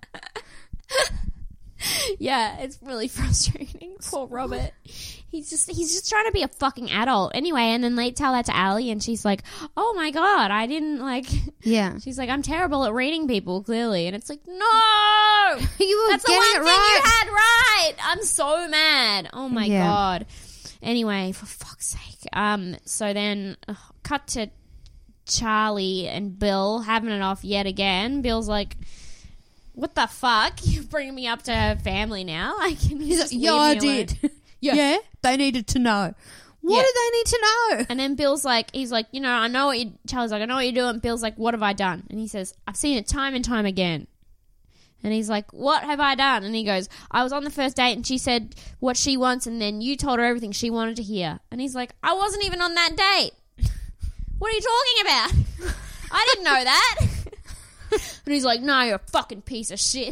Yeah, it's really frustrating. Poor Robert. He's just he's just trying to be a fucking adult. Anyway, and then they tell that to Allie and she's like, oh my God, I didn't like... Yeah. She's like, I'm terrible at reading people, clearly. And it's like, no! You were That's the getting one it thing right. you had right! I'm so mad. Oh my Yeah. God. Anyway, for fuck's sake. Um. So then, ugh, cut to Charlie and Bill having it off yet again. Bill's like, what the fuck? You're bringing me up to her family now? Like, can you He's just like, leave yeah, I me alone?" did. Yeah. Yeah, they needed to know. What Yeah. do they need to know? And then Bill's like, he's like, you know, I know what you, Charlie's like, I know what you're doing. Bill's like, what have I done? And he says, I've seen it time and time again. And he's like, what have I done? And he goes, I was on the first date and she said what she wants and then you told her everything she wanted to hear. And he's like, I wasn't even on that date. What are you talking about? I didn't know that. And he's like, no, you're a fucking piece of shit.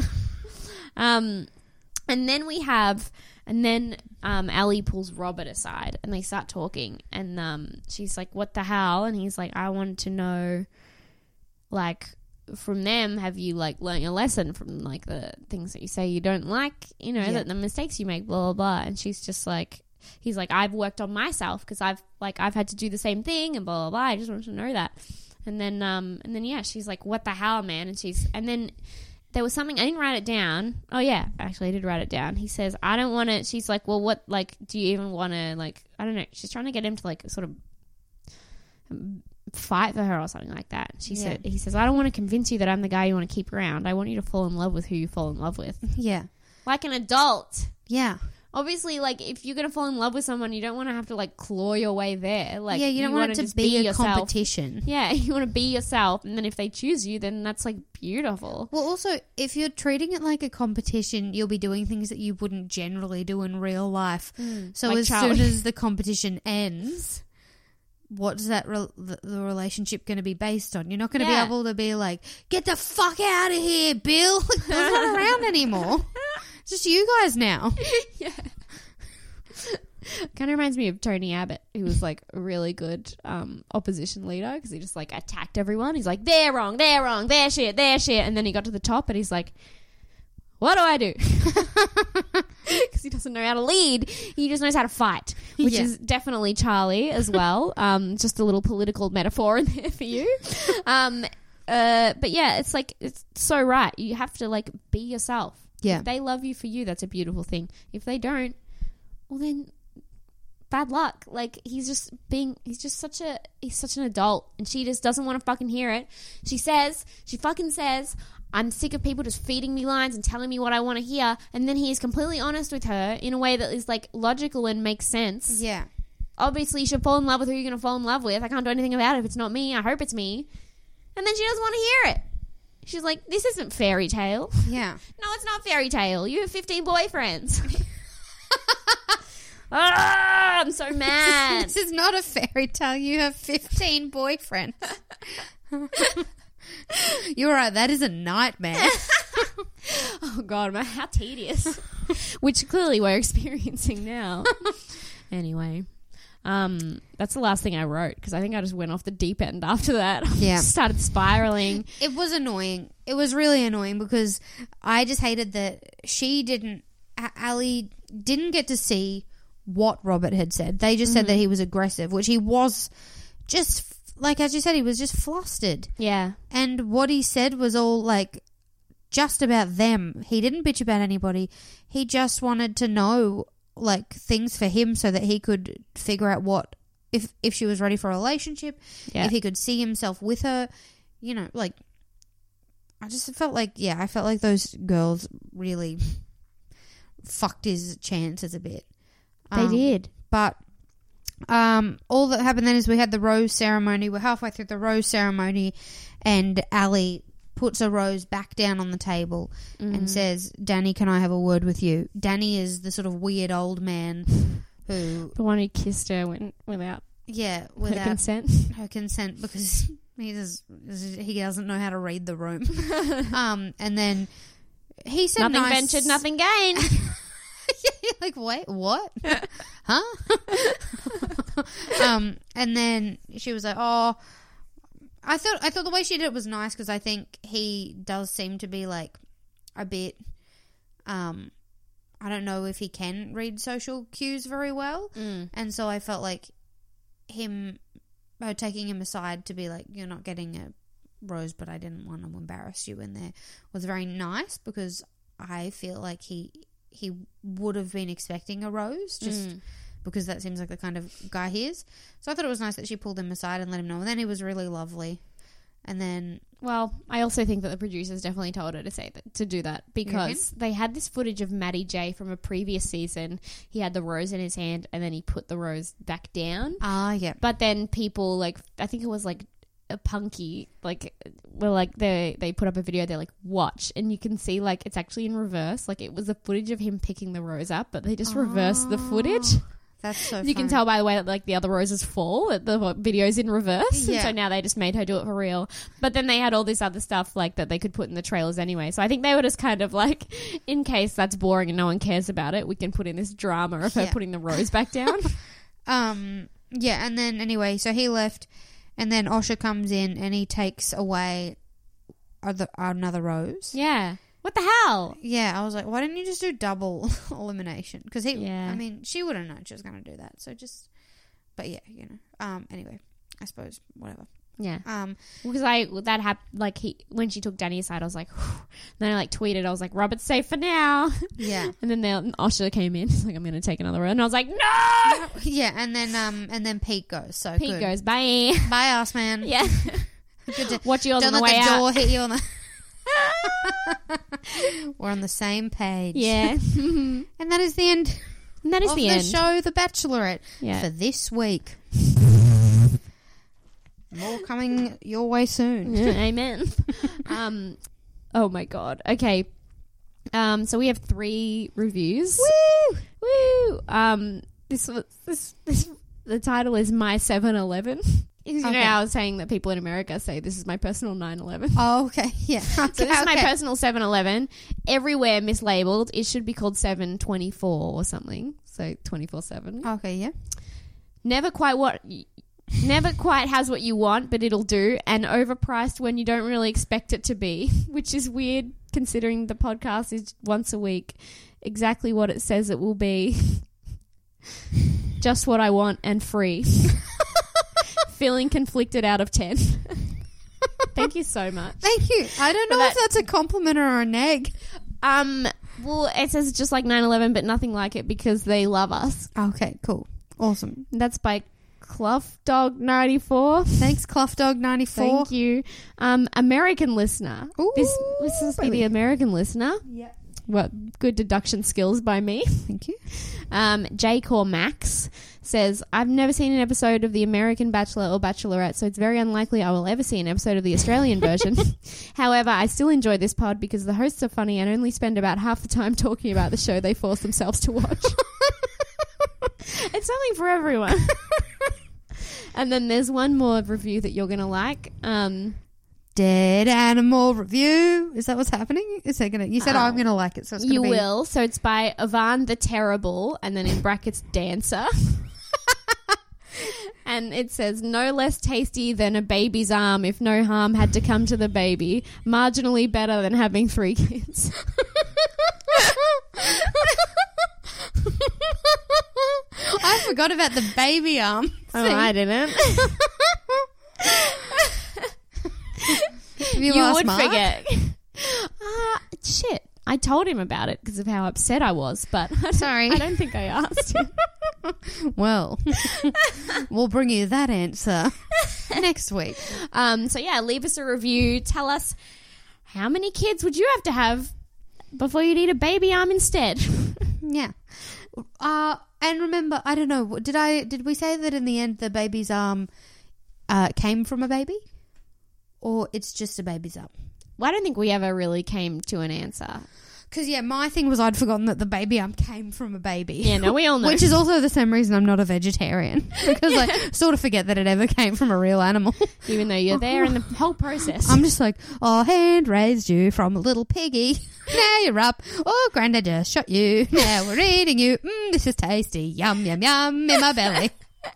um, and then we have... And then um, Allie pulls Robert aside and they start talking. And um, she's like, what the hell? And he's like, I wanted to know, like, from them, have you, like, learnt your lesson from, like, the things that you say you don't like, you know, Yeah. that the mistakes you make, blah, blah, blah. And she's just like, he's like, I've worked on myself because I've, like, I've had to do the same thing and blah, blah, blah. I just wanted to know that. And then, um, and then, yeah, she's like, what the hell, man? And she's, and then... There was something, I didn't write it down. Oh, yeah, actually, I did write it down. He says, I don't want to, she's like, well, what, like, do you even want to, like, I don't know. She's trying to get him to, like, sort of fight for her or something like that. She Yeah. said, he says, I don't want to convince you that I'm the guy you want to keep around. I want you to fall in love with who you fall in love with. Yeah. Like an adult. Yeah. Obviously, like, if you're going to fall in love with someone, you don't want to have to, like, claw your way there. Like, yeah, you don't want wanna it to just be, a yourself. competition. Yeah, you want to be yourself. And then if they choose you, then that's, like, beautiful. Well, also, if you're treating it like a competition, you'll be doing things that you wouldn't generally do in real life. So Like as Charlie. soon as the competition ends, what's that re- the, the relationship going to be based on? You're not going to Yeah. be able to be like, get the fuck out of here, Bill. Bill's not around anymore. It's just you guys now. Yeah. Kind of reminds me of Tony Abbott, who was like a really good um, opposition leader because he just like attacked everyone. He's like, they're wrong, they're wrong, they're shit, they're shit. And then he got to the top and he's like, what do I do? Because he doesn't know how to lead. He just knows how to fight, which Yeah. is definitely Charlie as well. Um, just a little political metaphor in there for you. Um, uh, but yeah, it's like, it's so right. You have to like be yourself. Yeah. If they love you for you, that's a beautiful thing. If they don't, well then bad luck. Like he's just being he's just such a he's such an adult and she just doesn't want to fucking hear it. She says she fucking says, I'm sick of people just feeding me lines and telling me what I want to hear, and then he is completely honest with her in a way that is like logical and makes sense. Yeah. Obviously you should fall in love with who you're going to fall in love with. I can't do anything about it if it's not me. I hope it's me. And then she doesn't want to hear it. She's like, this isn't fairy tale. Yeah. No, it's not fairy tale. You have fifteen boyfriends. Ah, I'm so mad. This is not a fairy tale. You have fifteen boyfriends. You're right. That is a nightmare. Oh, God, man, how tedious. Which clearly we're experiencing now. Anyway, um, that's the last thing I wrote because I think I just went off the deep end after that. Yeah. Started spiraling. It was annoying. It was really annoying because I just hated that she didn't, A- Allie didn't get to see what Robert had said. They just said that he was aggressive, which he was just like as you said, he was just flustered. Yeah. And what he said was all like just about them. He didn't bitch about anybody. He just wanted to know like things for him so that he could figure out what if if she was ready for a relationship, Yeah. if he could see himself with her, you know, like I just felt like yeah, I felt like those girls really fucked his chances a bit. They Um, did. But um, all that happened then is we had the rose ceremony. We're halfway through the rose ceremony, and Ali puts a rose back down on the table Mm. and says, Danny, can I have a word with you? Danny is the sort of weird old man who, The one who kissed her when, without yeah, her without consent. her consent because he does, he doesn't know how to read the room. um, and then he said Nothing nice, ventured, nothing gained. You're like, wait, what? Huh? um, and then she was like, oh, I thought I thought the way she did it was nice because I think he does seem to be like a bit, um, I don't know if he can read social cues very well, Mm. and so I felt like him, her taking him aside to be like, you're not getting a rose, but I didn't want to embarrass you in there was very nice because I feel like he. he would have been expecting a rose just Mm. because that seems like the kind of guy he is. So I thought it was nice that she pulled him aside and let him know. And then he was really lovely. And then... Well, I also think that the producers definitely told her to say that, to do that because they had this footage of Matty J from a previous season. He had the rose in his hand and then he put the rose back down. Ah, yeah. But then people, like, I think it was like a punky, like, well, like they they put up a video. They're like, watch, and you can see like it's actually in reverse. Like it was a footage of him picking the rose up, but they just reversed the footage. That's so You can funny. tell by the way that like the other roses fall, that the video's in reverse. Yeah. And so now they just made her do it for real. But then they had all this other stuff like that they could put in the trailers anyway. So I think they were just kind of like, in case that's boring and no one cares about it, we can put in this drama of her Yeah. putting the rose back down. Um, yeah, and then anyway, so he left, and then Osher comes in and he takes away other, another rose. Yeah. What the hell? Yeah, I was like, why didn't you just do double elimination? Because he, Yeah. I mean, she would have known she was going to do that. So just, but yeah, you know. Um. Anyway, I suppose whatever. Yeah. Um. Because I, that happened, like, he, when she took Danny aside, I was like, whew. Then I, like, tweeted, I was like, Robert's safe for now. Yeah. And then the, Osher came in, he's like, I'm going to take another one. And I was like, no! Yeah, and then um, and then Pete goes. So Pete good. goes, bye. Bye, ass man. Yeah. Good to, Watch yours don't on the let way the out. door hit you on the. We're on the same page. Yeah. And that is the end And that is of the the, end. show, The Bachelorette, Yeah. for this week. More coming your way soon. Yeah, amen. um, oh my god. Okay. Um, so we have three reviews. Woo! Woo! Um, this was this this the title is My seven eleven. You know Okay. how I was saying that people in America say this is my personal nine eleven. Oh, okay. Yeah. So this is my personal seven eleven. Everywhere mislabeled. It should be called seven twenty-four or something. So twenty-four seven. Okay, yeah. Never quite what... Never quite has what you want, but it'll do, and overpriced when you don't really expect it to be, which is weird considering the podcast is once a week. Exactly what it says it will be. Just what I want and free. Feeling conflicted out of ten. Thank you so much. Thank you. I don't know For if that- that's a compliment or a neg. Um, well, it says just like nine eleven, but nothing like it because they love us. Okay, cool. Awesome. And that's by Clough Dog ninety-four. Thanks, Clough Dog ninety-four. Thank you. Um, American listener. Ooh, this this is baby. the American listener. Yeah. What good deduction skills by me. Thank you. Um, J Core Max says, I've never seen an episode of The American Bachelor or Bachelorette, so it's very unlikely I will ever see an episode of the Australian version. However, I still enjoy this pod because the hosts are funny and only spend about half the time talking about the show they force themselves to watch. It's something for everyone. And then there's one more review that you're going to like. Um, Dead animal review. Is that what's happening? Is that gonna? You said Oh. I'm gonna like it, so it's gonna you be. will. So it's by Ivan the Terrible, and then in brackets, Dancer. And it says, no less tasty than a baby's arm if no harm had to come to the baby. Marginally better than having three kids. I forgot about the baby arm. Oh, I didn't. baby You last would March? forget. uh, shit. I told him about it because of how upset I was, but I Sorry. I don't think I asked him. Well, we'll bring you that answer next week. Um, so, yeah, leave us a review. Tell us how many kids would you have to have before you'd eat a baby arm instead? Yeah. Uh, and remember, I don't know, did I did we say that in the end the baby's arm uh, came from a baby? Or it's just a baby's arm? Well, I don't think we ever really came to an answer. Because, yeah, my thing was I'd forgotten that the baby arm came from a baby. Yeah, no, we all know. Which is also the same reason I'm not a vegetarian. Because I sort of forget that it ever came from a real animal. Even though you're there in the whole process. I'm just like, oh, hand raised you from a little piggy. Now you're up. Oh, Grandad just shot you. Now we're eating you. Mm, this is tasty. Yum, yum, yum in my belly.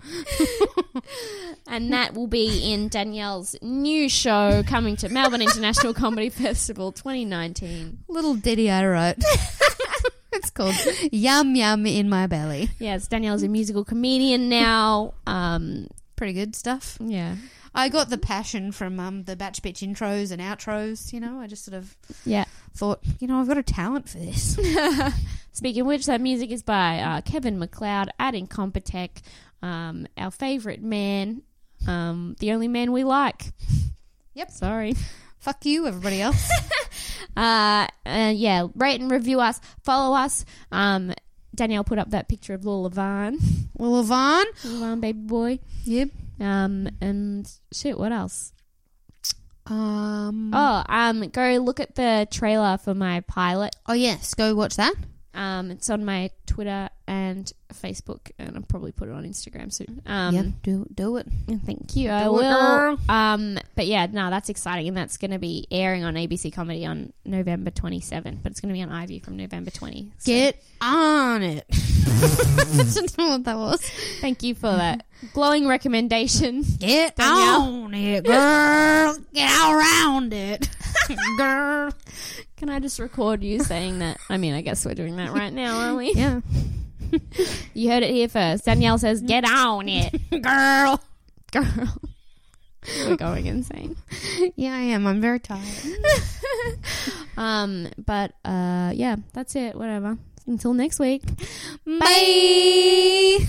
And that will be in Danielle's new show coming to Melbourne International Comedy Festival twenty nineteen. Little ditty I wrote. It's called Yum Yum in My Belly. Yes, Danielle's a musical comedian now. Um, Pretty good stuff. yeah. I got the passion from um, the Batch Bitch intros and outros, you know. I just sort of Yeah. thought, you know, I've got a talent for this. Speaking of which, that music is by uh, Kevin MacLeod at Incompetech, um, our favourite man, um, the only man we like. Yep. Sorry. Fuck you, everybody else. Uh, uh, yeah, rate and review us, follow us. Um, Danielle put up that picture of Lil Levan. Well, Levon. Lil Levan, baby boy. Yep. Um, and shit, what else? Um. Oh, um, go look at the trailer for my pilot. Oh, yes. Go watch that. Um, it's on my Twitter and Facebook, and I'll probably put it on Instagram soon. Um, Yep. Do, do it. Thank you. I Do it, will. girl. Um, but yeah, no, that's exciting, and that's going to be airing on A B C Comedy on November twenty-seventh. But it's going to be on iView from November twentieth. So Get on it. I don't know what that was. thank you for that glowing recommendation. Get Danielle. on it, girl. Get all around it, girl. Can I just record you saying that? I mean, I guess we're doing that right now, aren't we? Yeah. You heard it here first. Danielle says, "Get on it, Girl. girl." We're going insane. Yeah, I am. I'm very tired. Um, but uh, yeah, that's it. Whatever. Until next week. Bye.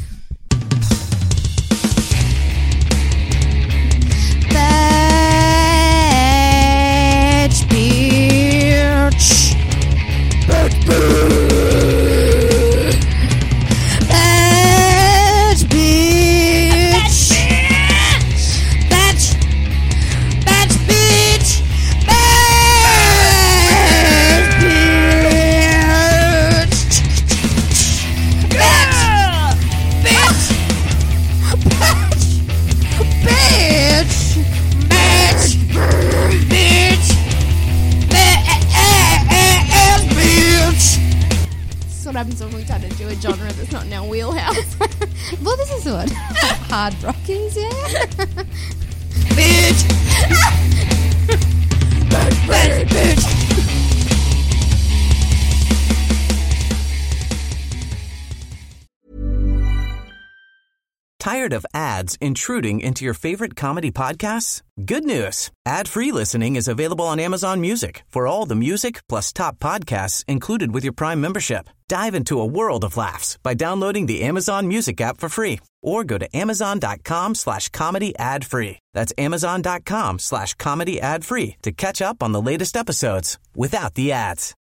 Batch bitch. Batch bitch. Batch. Batch bitch. Batch bitch. Bitch. Bitch. Bitch. Bitch. Bitch. Bitch. That's what happens when we try to do a genre that's not in our wheelhouse. Well, this is what hard rock is, yeah. Bitch. Bitch. Bitch. Bitch. Tired of ads intruding into your favorite comedy podcasts? Good news. Ad-free listening is available on Amazon Music for all the music plus top podcasts included with your Prime membership. Dive into a world of laughs by downloading the Amazon Music app for free or go to amazon.com slash comedy ad free. That's amazon.com slash comedy ad free to catch up on the latest episodes without the ads.